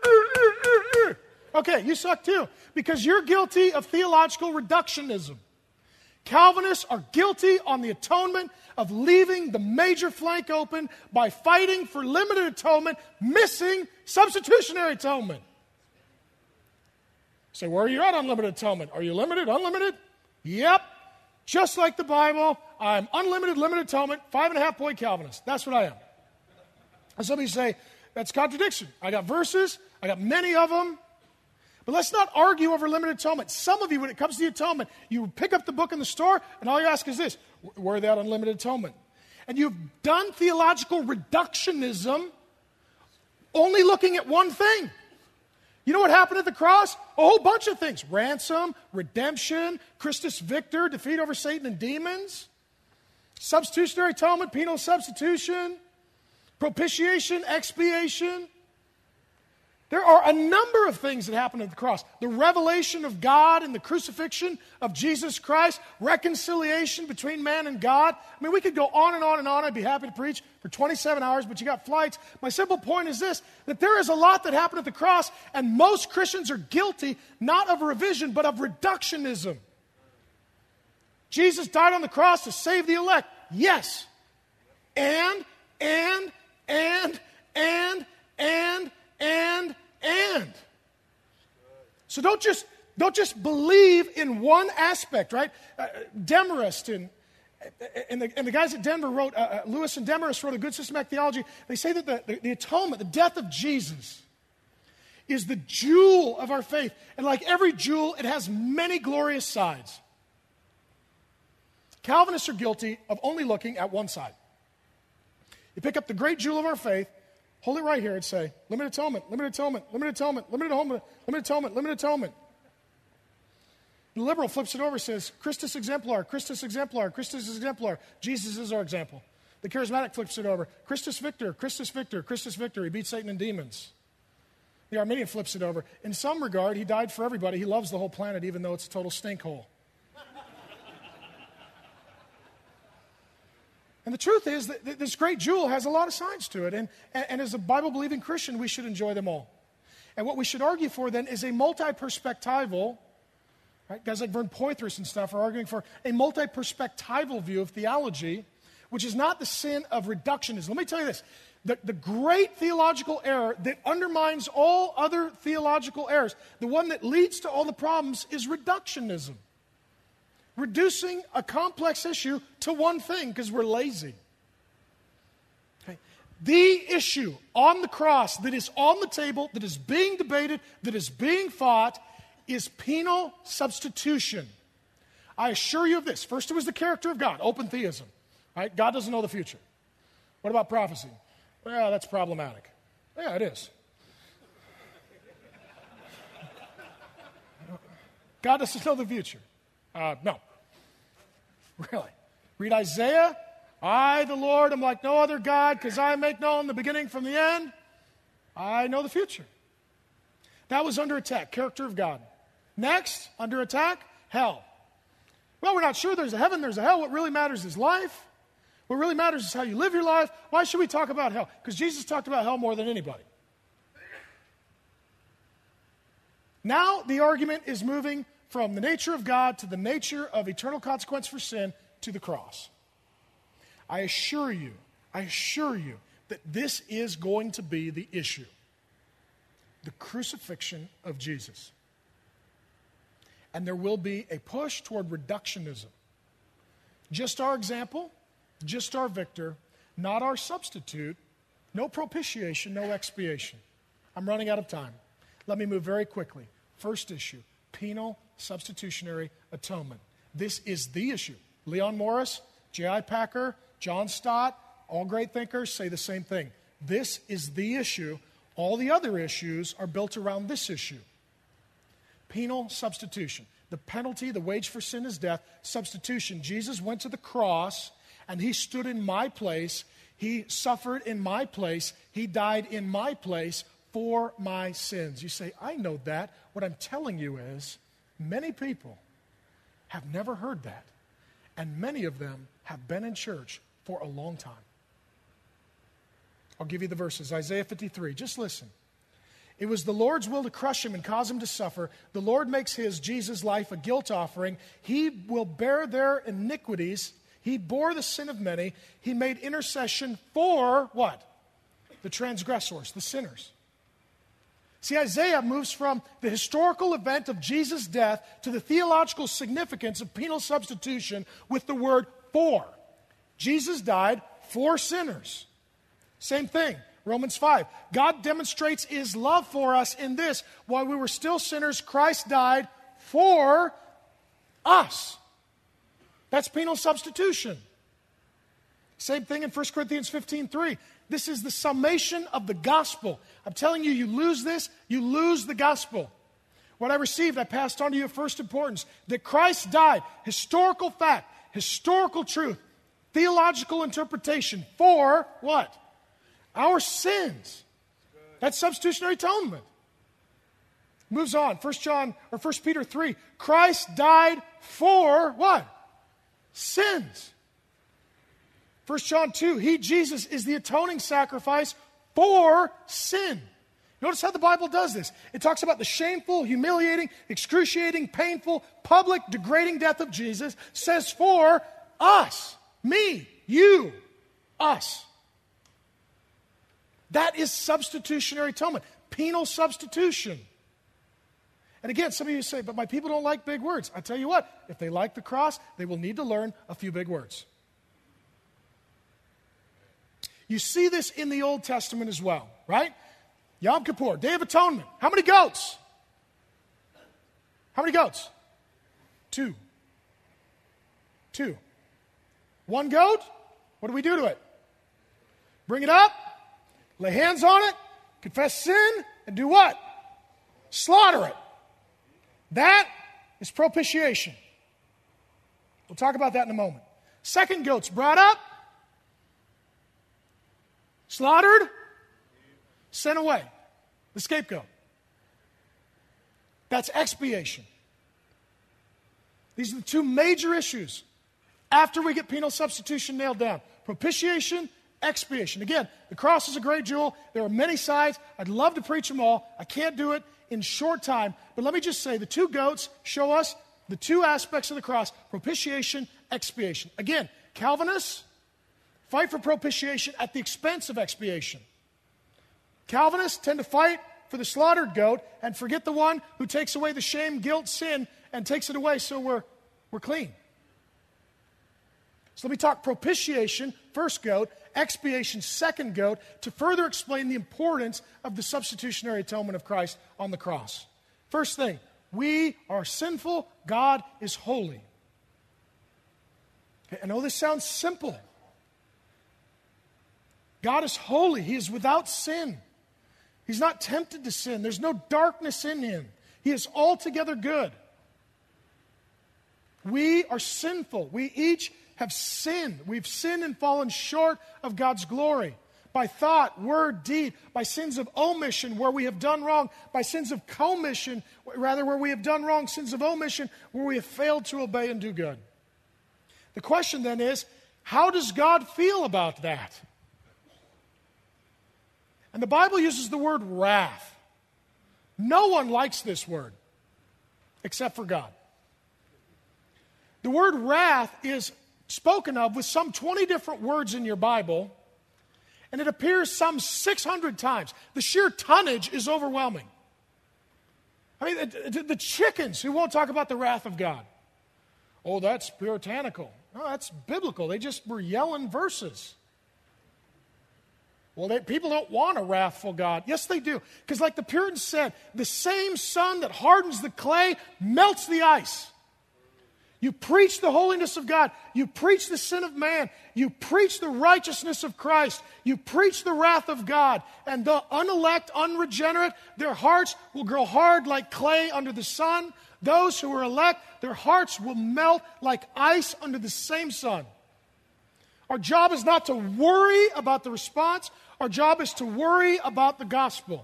Okay, you suck too, because you're guilty of theological reductionism. Calvinists are guilty on the atonement of leaving the major flank open by fighting for limited atonement, missing substitutionary atonement. Say, where are you at on limited atonement? Are you limited, unlimited? Yep. Just like the Bible, I'm unlimited, limited atonement, 5.5-point Calvinist. That's what I am. And some of you say, that's contradiction. I got verses, I got many of them. But let's not argue over limited atonement. Some of you, when it comes to the atonement, you pick up the book in the store, and all you ask is this, where are they at on limited atonement? And you've done theological reductionism only looking at one thing. You know what happened at the cross? A whole bunch of things. Ransom, redemption, Christus Victor, defeat over Satan and demons, substitutionary atonement, penal substitution, propitiation, expiation. There are a number of things that happened at the cross. The revelation of God in the crucifixion of Jesus Christ, reconciliation between man and God. I mean, we could go on and on and on. I'd be happy to preach for 27 hours, but you got flights. My simple point is this, that there is a lot that happened at the cross, and most Christians are guilty not of revision, but of reductionism. Jesus died on the cross to save the elect. Yes. And. So don't just believe in one aspect, right? Demarest and the guys at Denver wrote, Lewis and Demarest wrote a good systematic theology. They say that the atonement, the death of Jesus, is the jewel of our faith. And like every jewel, it has many glorious sides. Calvinists are guilty of only looking at one side. You pick up the great jewel of our faith, hold it right here and say, limited atonement, limited atonement, limited atonement, limited atonement, limited atonement, limited atonement. The liberal flips it over and says, Christus exemplar, Christus exemplar, Christus exemplar. Jesus is our example. The charismatic flips it over, Christus Victor, Christus Victor, Christus Victor. He beats Satan and demons. The Arminian flips it over. In some regard, he died for everybody. He loves the whole planet, even though it's a total stinkhole. And the truth is that this great jewel has a lot of sides to it. And as a Bible-believing Christian, we should enjoy them all. And what we should argue for then is a multi-perspectival, right? Guys like Vern Poythress and stuff are arguing for a multi-perspectival view of theology, which is not the sin of reductionism. Let me tell you this. The great theological error that undermines all other theological errors, the one that leads to all the problems, is reductionism. Reducing a complex issue to one thing because we're lazy. Okay. The issue on the cross that is on the table, that is being debated, that is being fought, is penal substitution. I assure you of this. First, it was the character of God, open theism. Right? God doesn't know the future. What about prophecy? Well, that's problematic. Yeah, it is. God doesn't know the future. No. Really? Read Isaiah. I, the Lord, am like no other God because I make known the beginning from the end. I know the future. That was under attack, character of God. Next, under attack, hell. Well, we're not sure there's a heaven, there's a hell. What really matters is life. What really matters is how you live your life. Why should we talk about hell? Because Jesus talked about hell more than anybody. Now the argument is moving from the nature of God to the nature of eternal consequence for sin to the cross. I assure you, that this is going to be the issue. The crucifixion of Jesus. And there will be a push toward reductionism. Just our example, just our victor, not our substitute, no propitiation, no expiation. I'm running out of time. Let me move very quickly. First issue, penal substitutionary atonement. This is the issue. Leon Morris, J.I. Packer, John Stott, all great thinkers say the same thing. This is the issue. All the other issues are built around this issue. Penal substitution. The penalty, the wage for sin is death. Substitution. Jesus went to the cross and he stood in my place. He suffered in my place. He died in my place for my sins. You say, I know that. What I'm telling you is many people have never heard that. And many of them have been in church for a long time. I'll give you the verses. Isaiah 53. Just listen. It was the Lord's will to crush him and cause him to suffer. The Lord makes his, Jesus' life, a guilt offering. He will bear their iniquities. He bore the sin of many. He made intercession for what? The transgressors, the sinners. See, Isaiah moves from the historical event of Jesus' death to the theological significance of penal substitution with the word for. Jesus died for sinners. Same thing. Romans 5. God demonstrates his love for us in this. While we were still sinners, Christ died for us. That's penal substitution. Same thing in 1 Corinthians 15:3. This is the summation of the gospel. I'm telling you, you lose this, you lose the gospel. What I received, I passed on to you of first importance. That Christ died, historical fact, historical truth, theological interpretation for what? Our sins. That's substitutionary atonement. Moves on. 1 Peter 3. Christ died for what? Sins. 1 John 2. He, Jesus, is the atoning sacrifice for sin. Notice how the Bible does this. It talks about the shameful, humiliating, excruciating, painful, public, degrading death of Jesus. Says for us. Me. You. Us. That is substitutionary atonement. Penal substitution. And again, some of you say, but my people don't like big words. I tell you what, if they like the cross, they will need to learn a few big words. You see this in the Old Testament as well, right? Yom Kippur, Day of Atonement. How many goats? How many goats? 2. 2. 1 goat? What do we do to it? Bring it up, lay hands on it, confess sin, and do what? Slaughter it. That is propitiation. We'll talk about that in a moment. 2nd goat's brought up, slaughtered, sent away. The scapegoat. That's expiation. These are the 2 major issues after we get penal substitution nailed down. Propitiation, expiation. Again, the cross is a great jewel. There are many sides. I'd love to preach them all. I can't do it in short time. But let me just say, the 2 goats show us the 2 aspects of the cross. Propitiation, expiation. Again, Calvinists fight for propitiation at the expense of expiation. Calvinists tend to fight for the slaughtered goat and forget the one who takes away the shame, guilt, sin, and takes it away so we're clean. So let me talk propitiation, 1st goat, expiation, 2nd goat, to further explain the importance of the substitutionary atonement of Christ on the cross. First thing, we are sinful, God is holy. I know this sounds simple. God is holy. He is without sin. He's not tempted to sin. There's no darkness in him. He is altogether good. We are sinful. We each have sinned. We've sinned and fallen short of God's glory. By thought, word, deed, by sins of omission where we have done wrong, by sins of commission, rather where we have done wrong, sins of omission where we have failed to obey and do good. The question then is, how does God feel about that? And the Bible uses the word wrath. No one likes this word except for God. The word wrath is spoken of with some 20 different words in your Bible, And it appears some 600 times. The sheer tonnage is overwhelming. I mean, the chickens who won't talk about the wrath of God. Oh, that's puritanical. No, that's biblical. They just were yelling verses. Well, people don't want a wrathful God. Yes, they do. Because like the Puritans said, the same sun that hardens the clay melts the ice. You preach the holiness of God. You preach the sin of man. You preach the righteousness of Christ. You preach the wrath of God. And the unelect, unregenerate, their hearts will grow hard like clay under the sun. Those who are elect, their hearts will melt like ice under the same sun. Our job is not to worry about the response. Our job is to worry about the gospel.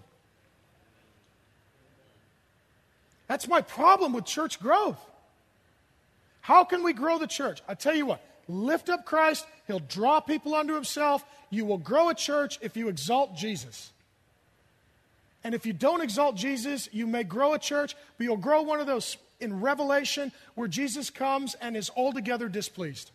That's my problem with church growth. How can we grow the church? I tell you what, lift up Christ. He'll draw people unto himself. You will grow a church if you exalt Jesus. And if you don't exalt Jesus, you may grow a church, but you'll grow one of those in Revelation where Jesus comes and is altogether displeased.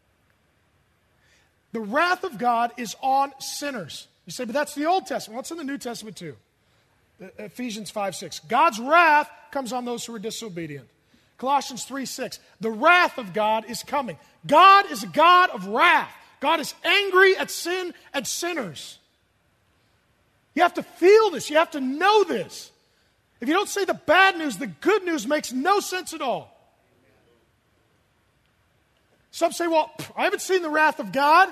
The wrath of God is on sinners. You say, but that's the Old Testament. What's in the New Testament too? Ephesians 5:6. God's wrath comes on those who are disobedient. Colossians 3:6. The wrath of God is coming. God is a God of wrath. God is angry at sin and sinners. You have to feel this. You have to know this. If you don't say the bad news, the good news makes no sense at all. Some say, well, I haven't seen the wrath of God.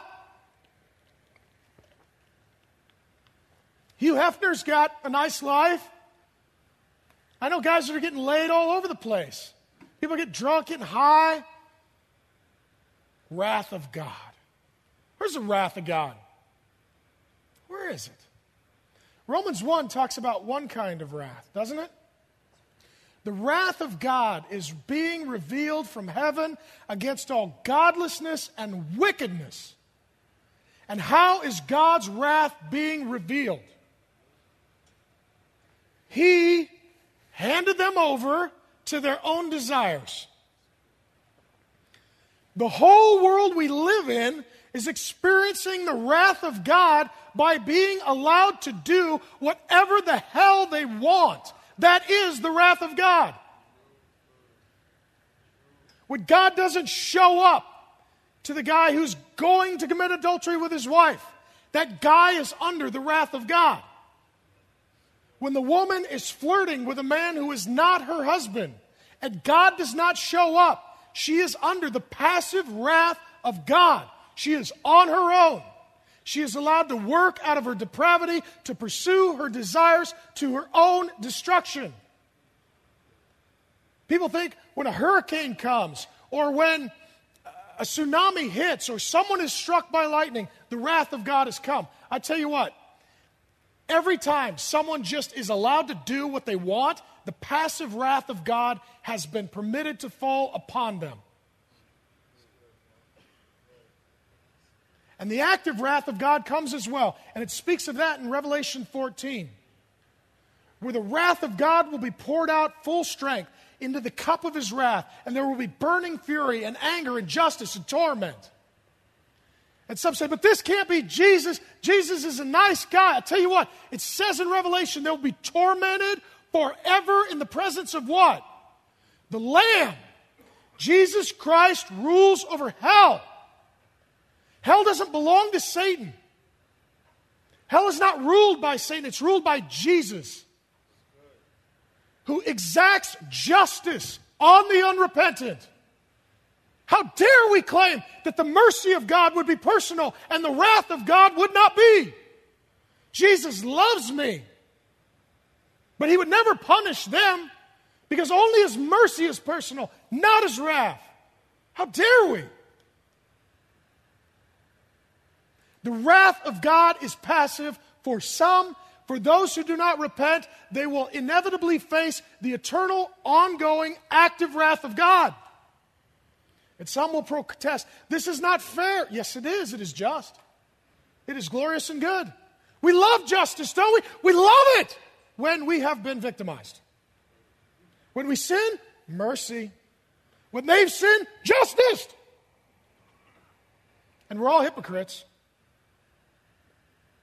Hugh Hefner's got a nice life. I know guys that are getting laid all over the place. People get drunk, getting high. Wrath of God. Where's the wrath of God? Where is it? Romans 1 talks about one kind of wrath, doesn't it? The wrath of God is being revealed from heaven against all godlessness and wickedness. And how is God's wrath being revealed? He handed them over to their own desires. The whole world we live in is experiencing the wrath of God by being allowed to do whatever the hell they want. That is the wrath of God. When God doesn't show up to the guy who's going to commit adultery with his wife, that guy is under the wrath of God. When the woman is flirting with a man who is not her husband, and God does not show up, she is under the passive wrath of God. She is on her own. She is allowed to work out of her depravity to pursue her desires to her own destruction. People think when a hurricane comes, or when a tsunami hits, or someone is struck by lightning, the wrath of God has come. I tell you what, every time someone just is allowed to do what they want, the passive wrath of God has been permitted to fall upon them. And the active wrath of God comes as well. And it speaks of that in Revelation 14, where the wrath of God will be poured out full strength into the cup of his wrath, and there will be burning fury and anger and justice and torment. And some say, but this can't be Jesus. Jesus is a nice guy. I tell you what, it says in Revelation they'll be tormented forever in the presence of what? The Lamb. Jesus Christ rules over hell. Hell doesn't belong to Satan. Hell is not ruled by Satan. It's ruled by Jesus, who exacts justice on the unrepentant. How dare we claim that the mercy of God would be personal and the wrath of God would not be? Jesus loves me, but he would never punish them because only his mercy is personal, not his wrath. How dare we? The wrath of God is passive for some. For those who do not repent, they will inevitably face the eternal, ongoing, active wrath of God. And some will protest, this is not fair. Yes, it is. It is just. It is glorious and good. We love justice, don't we? We love it when we have been victimized. When we sin, mercy. When they've sinned, justice. And we're all hypocrites.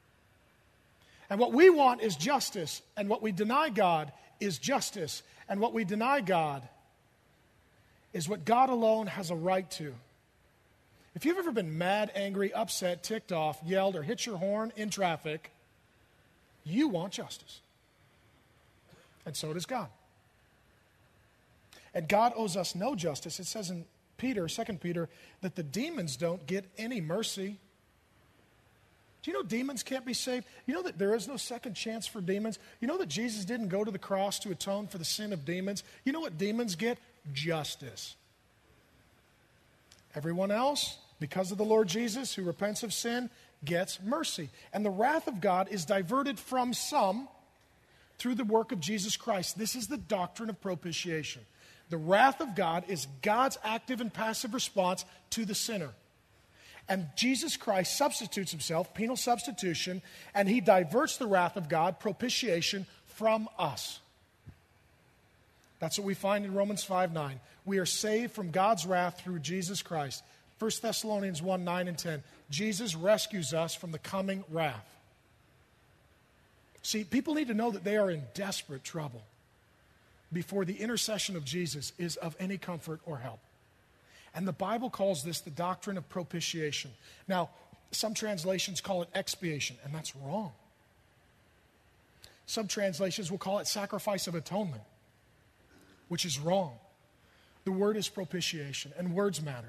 And what we want is justice, and what we deny God is justice, and what we deny God is what God alone has a right to. If you've ever been mad, angry, upset, ticked off, yelled, or hit your horn in traffic, you want justice. And so does God. And God owes us no justice. It says in Peter, 2 Peter, that the demons don't get any mercy. Do you know demons can't be saved? You know that there is no second chance for demons? You know that Jesus didn't go to the cross to atone for the sin of demons? You know what demons get? Justice. Everyone else, because of the Lord Jesus, who repents of sin, gets mercy. And the wrath of God is diverted from some through the work of Jesus Christ. This is the doctrine of propitiation. The wrath of God is God's active and passive response to the sinner. And Jesus Christ substitutes himself, penal substitution, and he diverts the wrath of God, propitiation, from us. That's what we find in Romans 5:9. We are saved from God's wrath through Jesus Christ. 1 Thessalonians 1:9 and 10. Jesus rescues us from the coming wrath. See, people need to know that they are in desperate trouble before the intercession of Jesus is of any comfort or help. And the Bible calls this the doctrine of propitiation. Now, some translations call it expiation, and that's wrong. Some translations will call it sacrifice of atonement, which is wrong. The word is propitiation, and words matter.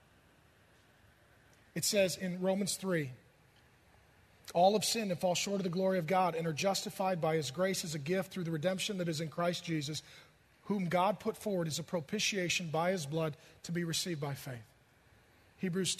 It says in Romans 3, all have sinned and fall short of the glory of God and are justified by his grace as a gift through the redemption that is in Christ Jesus, whom God put forward as a propitiation by his blood to be received by faith. Hebrews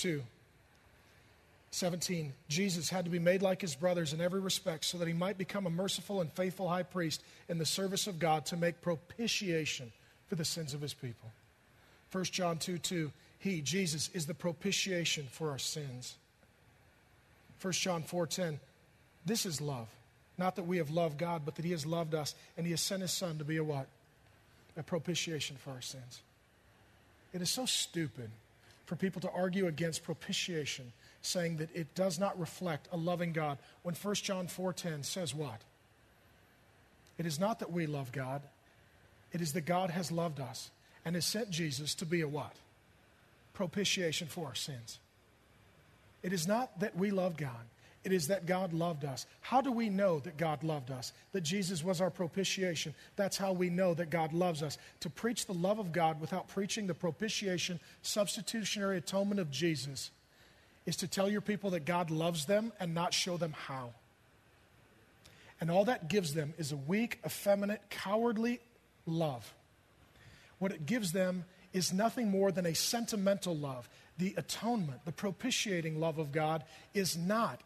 2:17. Jesus had to be made like his brothers in every respect so that he might become a merciful and faithful high priest in the service of God to make propitiation for the sins of his people. 1 John 2:2. He, Jesus, is the propitiation for our sins. 1 John 4:10. This is love. Not that we have loved God, but that he has loved us, and he has sent his Son to be a what? A propitiation for our sins. It is so stupid for people to argue against propitiation, saying that it does not reflect a loving God, when 1 John 4:10 says what? It is not that we love God. It is that God has loved us and has sent Jesus to be a what? Propitiation for our sins. It is not that we love God. It is that God loved us. How do we know that God loved us? That Jesus was our propitiation. That's how we know that God loves us. To preach the love of God without preaching the propitiation, substitutionary atonement of Jesus is to tell your people that God loves them and not show them how. And all that gives them is a weak, effeminate, cowardly love. What it gives them is nothing more than a sentimental love. The atonement, the propitiating love of God is not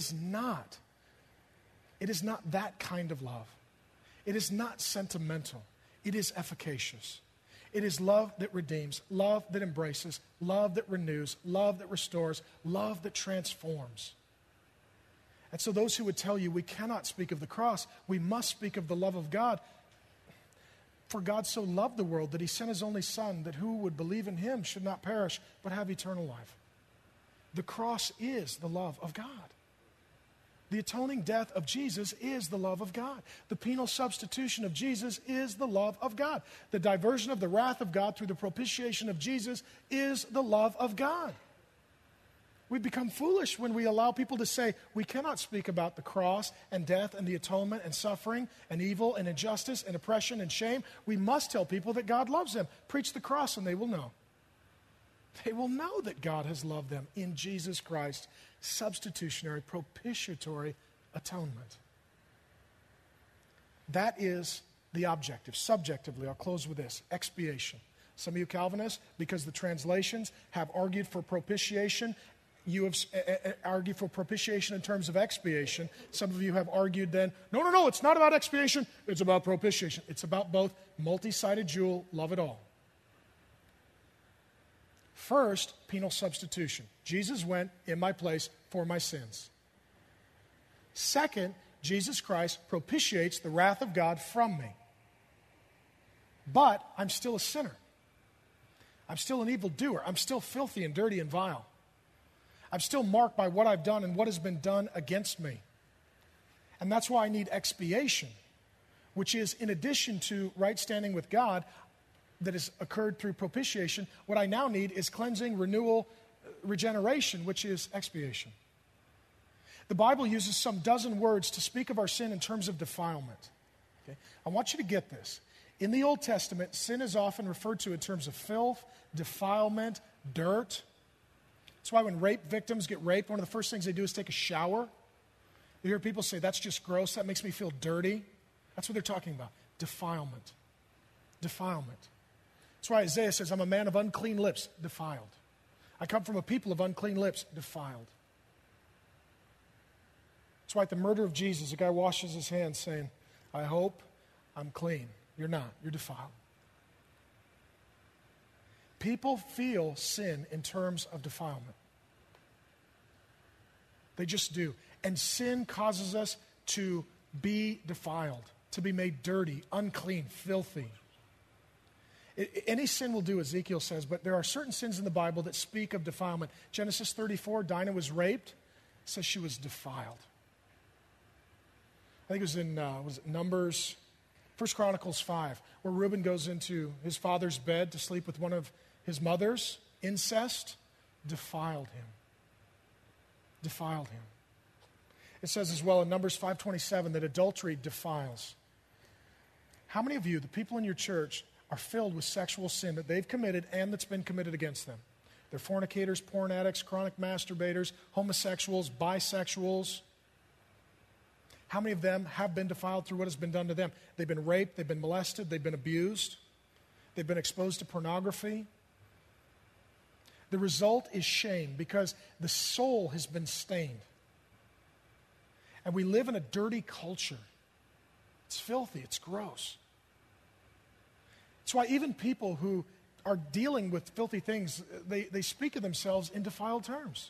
that kind of love. It is not sentimental. It is efficacious. It is love that redeems, love that embraces, love that renews, love that restores, love that transforms. And so those who would tell you we cannot speak of the cross, we must speak of the love of God. For God so loved the world that he sent his only Son, that who would believe in him should not perish, but have eternal life. The cross is the love of God. The atoning death of Jesus is the love of God. The penal substitution of Jesus is the love of God. The diversion of the wrath of God through the propitiation of Jesus is the love of God. We become foolish when we allow people to say, we cannot speak about the cross and death and the atonement and suffering and evil and injustice and oppression and shame. We must tell people that God loves them. Preach the cross and they will know. They will know that God has loved them in Jesus Christ, substitutionary, propitiatory atonement. That is the objective. Subjectively, I'll close with this: expiation. Some of you Calvinists, because the translations have argued for propitiation, you have argued for propitiation in terms of expiation. Some of you have argued then, no, it's not about expiation, it's about propitiation. It's about both. Multi-sided jewel, love it all. First, penal substitution. Jesus went in my place for my sins. Second, Jesus Christ propitiates the wrath of God from me. But I'm still a sinner. I'm still an evildoer. I'm still filthy and dirty and vile. I'm still marked by what I've done and what has been done against me. And that's why I need expiation, which is in addition to right standing with God that has occurred through propitiation, what I now need is cleansing, renewal, regeneration, which is expiation. The Bible uses some dozen words to speak of our sin in terms of defilement. Okay? I want you to get this. In the Old Testament, sin is often referred to in terms of filth, defilement, dirt. That's why when rape victims get raped, one of the first things they do is take a shower. You hear people say, that's just gross, that makes me feel dirty. That's what they're talking about, defilement. Defilement. That's why Isaiah says, I'm a man of unclean lips, defiled. I come from a people of unclean lips, defiled. That's why at the murder of Jesus, a guy washes his hands saying, I hope I'm clean. You're not. You're defiled. People feel sin in terms of defilement. They just do. And sin causes us to be defiled, to be made dirty, unclean, filthy. Any sin will do, Ezekiel says, but there are certain sins in the Bible that speak of defilement. Genesis 34, Dinah was raped. It says she was defiled. I think it was in Numbers, 1 Chronicles 5, where Reuben goes into his father's bed to sleep with one of his mothers. Incest defiled him. Defiled him. It says as well in Numbers 5:27 that adultery defiles. How many of you, the people in your church, are filled with sexual sin that they've committed and that's been committed against them? They're fornicators, porn addicts, chronic masturbators, homosexuals, bisexuals. How many of them have been defiled through what has been done to them? They've been raped, they've been molested, they've been abused, they've been exposed to pornography. The result is shame because the soul has been stained. And we live in a dirty culture. It's filthy, it's gross. That's why even people who are dealing with filthy things, they speak of themselves in defiled terms.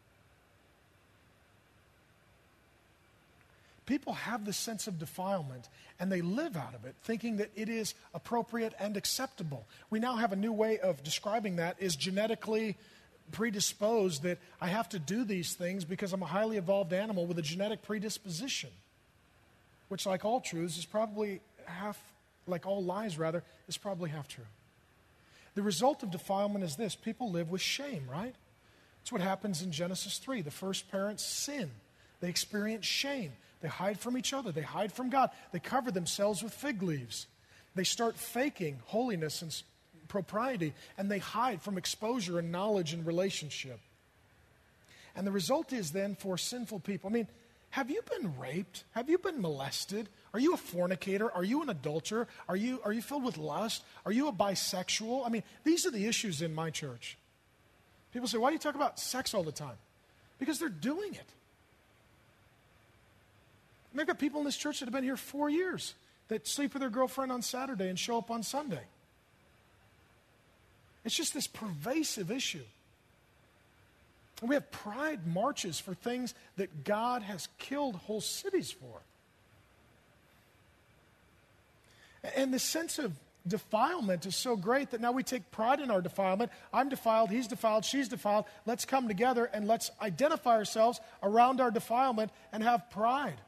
People have this sense of defilement, and they live out of it, thinking that it is appropriate and acceptable. We now have a new way of describing that, is genetically predisposed, that I have to do these things because I'm a highly evolved animal with a genetic predisposition, which, like all truths, is probably half, like all lies rather, is probably half true. The result of defilement is this: people live with shame, right? That's what happens in Genesis 3. The first parents sin. They experience shame. They hide from each other. They hide from God. They cover themselves with fig leaves. They start faking holiness and propriety, and they hide from exposure and knowledge and relationship. And the result is then for sinful people, I mean, have you been raped? Have you been molested? Are you a fornicator? Are you an adulterer? Are you filled with lust? Are you a bisexual? I mean, these are the issues in my church. People say, why do you talk about sex all the time? Because they're doing it. And I've got people in this church that have been here 4 years that sleep with their girlfriend on Saturday and show up on Sunday. It's just this pervasive issue. And we have pride marches for things that God has killed whole cities for. And the sense of defilement is so great that now we take pride in our defilement. I'm defiled, he's defiled, she's defiled. Let's come together and let's identify ourselves around our defilement and have pride.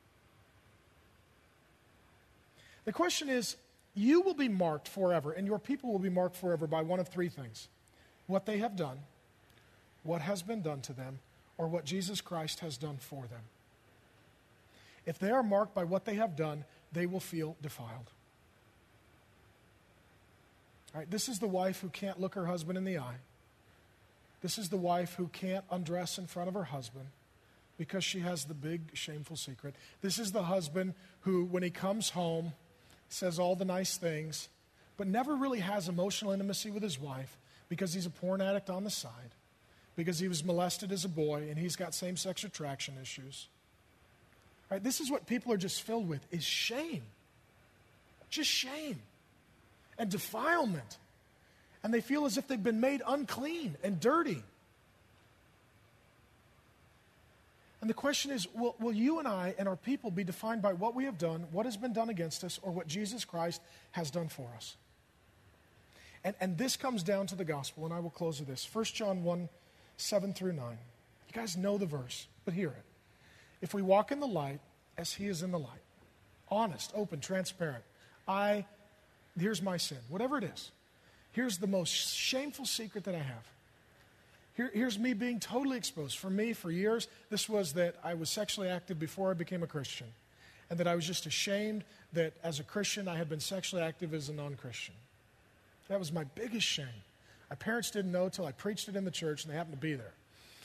The question is, you will be marked forever, and your people will be marked forever by one of three things: what they have done, what has been done to them, or what Jesus Christ has done for them. If they are marked by what they have done, they will feel defiled. All right, this is the wife who can't look her husband in the eye. This is the wife who can't undress in front of her husband because she has the big, shameful secret. This is the husband who, when he comes home, says all the nice things, but never really has emotional intimacy with his wife because he's a porn addict on the side, because he was molested as a boy and he's got same-sex attraction issues. Right? This is what people are just filled with, is shame. Just shame and defilement. And they feel as if they've been made unclean and dirty. And the question is, will you and I and our people be defined by what we have done, what has been done against us, or what Jesus Christ has done for us? And this comes down to the gospel, and I will close with this. 1 John 1, 7 through 9. You guys know the verse, but hear it. If we walk in the light as he is in the light. Honest, open, transparent. Here's my sin, whatever it is. Here's the most shameful secret that I have. Here's me being totally exposed. For me, for years, this was that I was sexually active before I became a Christian. And that I was just ashamed that as a Christian, I had been sexually active as a non-Christian. That was my biggest shame. My parents didn't know until I preached it in the church, and they happened to be there.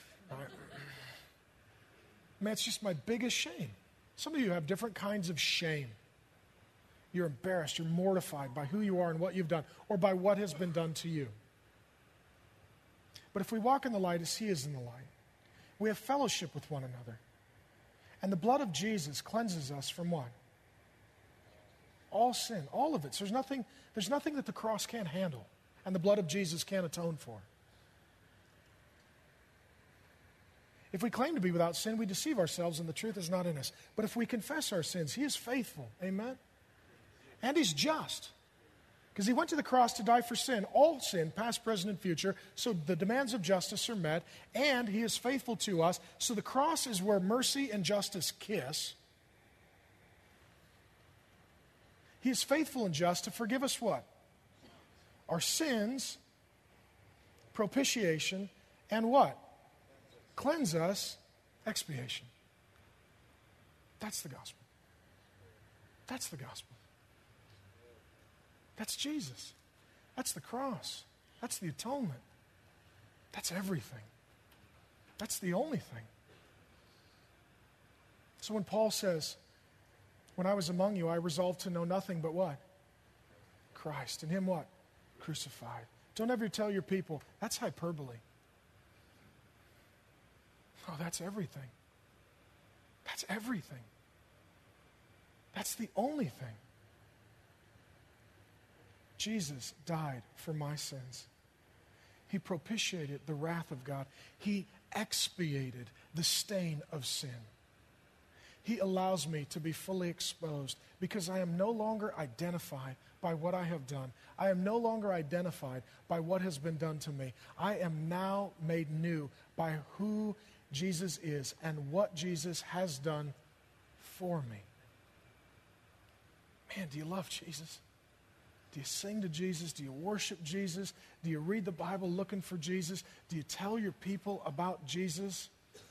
Man, it's just my biggest shame. Some of you have different kinds of shame. You're embarrassed, you're mortified by who you are and what you've done, or by what has been done to you. But if we walk in the light as he is in the light, we have fellowship with one another. And the blood of Jesus cleanses us from what? All sin, all of it. So there's nothing that the cross can't handle and the blood of Jesus can't atone for. If we claim to be without sin, we deceive ourselves and the truth is not in us. But if we confess our sins, he is faithful. Amen? And he's just. Because he went to the cross to die for sin, all sin, past, present, and future, so the demands of justice are met, and he is faithful to us. So the cross is where mercy and justice kiss. He is faithful and just to forgive us what? Our sins, propitiation, and what? Cleanse us, expiation. That's the gospel. That's the gospel. That's Jesus. That's the cross. That's the atonement. That's everything. That's the only thing. So when Paul says, when I was among you, I resolved to know nothing but what? Christ. And him what? Crucified. Don't ever tell your people, that's hyperbole. Oh, that's everything. That's everything. That's the only thing. Jesus died for my sins. He propitiated the wrath of God. He expiated the stain of sin. He allows me to be fully exposed because I am no longer identified by what I have done. I am no longer identified by what has been done to me. I am now made new by who Jesus is and what Jesus has done for me. Man, do you love Jesus? Do you sing to Jesus? Do you worship Jesus? Do you read the Bible looking for Jesus? Do you tell your people about Jesus?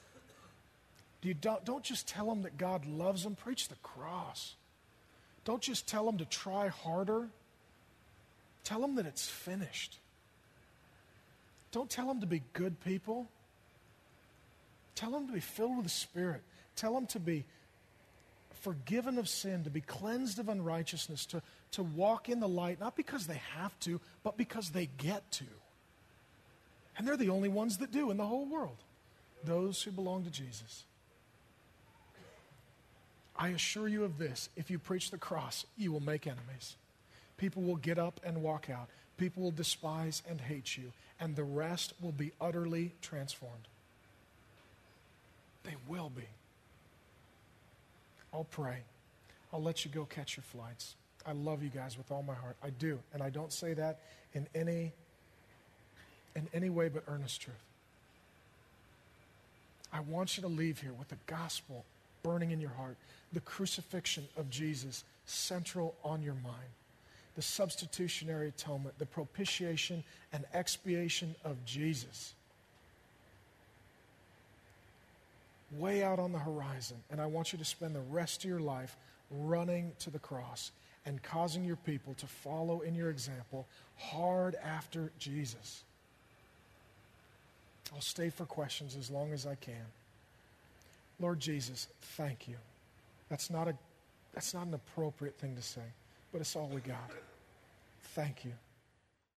Don't just tell them that God loves them. Preach the cross. Don't just tell them to try harder. Tell them that it's finished. Don't tell them to be good people. Tell them to be filled with the Spirit. Tell them to be forgiven of sin, to be cleansed of unrighteousness, to walk in the light, not because they have to, but because they get to. And they're the only ones that do in the whole world, those who belong to Jesus. I assure you of this, if you preach the cross, you will make enemies. People will get up and walk out. People will despise and hate you, and the rest will be utterly transformed. They will be. I'll pray. I'll let you go catch your flights. I love you guys with all my heart. I do. And I don't say that in any way but earnest truth. I want you to leave here with the gospel burning in your heart, the crucifixion of Jesus central on your mind, the substitutionary atonement, the propitiation and expiation of Jesus way out on the horizon. And I want you to spend the rest of your life running to the cross and causing your people to follow in your example hard after Jesus. I'll stay for questions as long as I can. Lord Jesus, thank you. That's not an appropriate thing to say, but it's all we got. Thank you.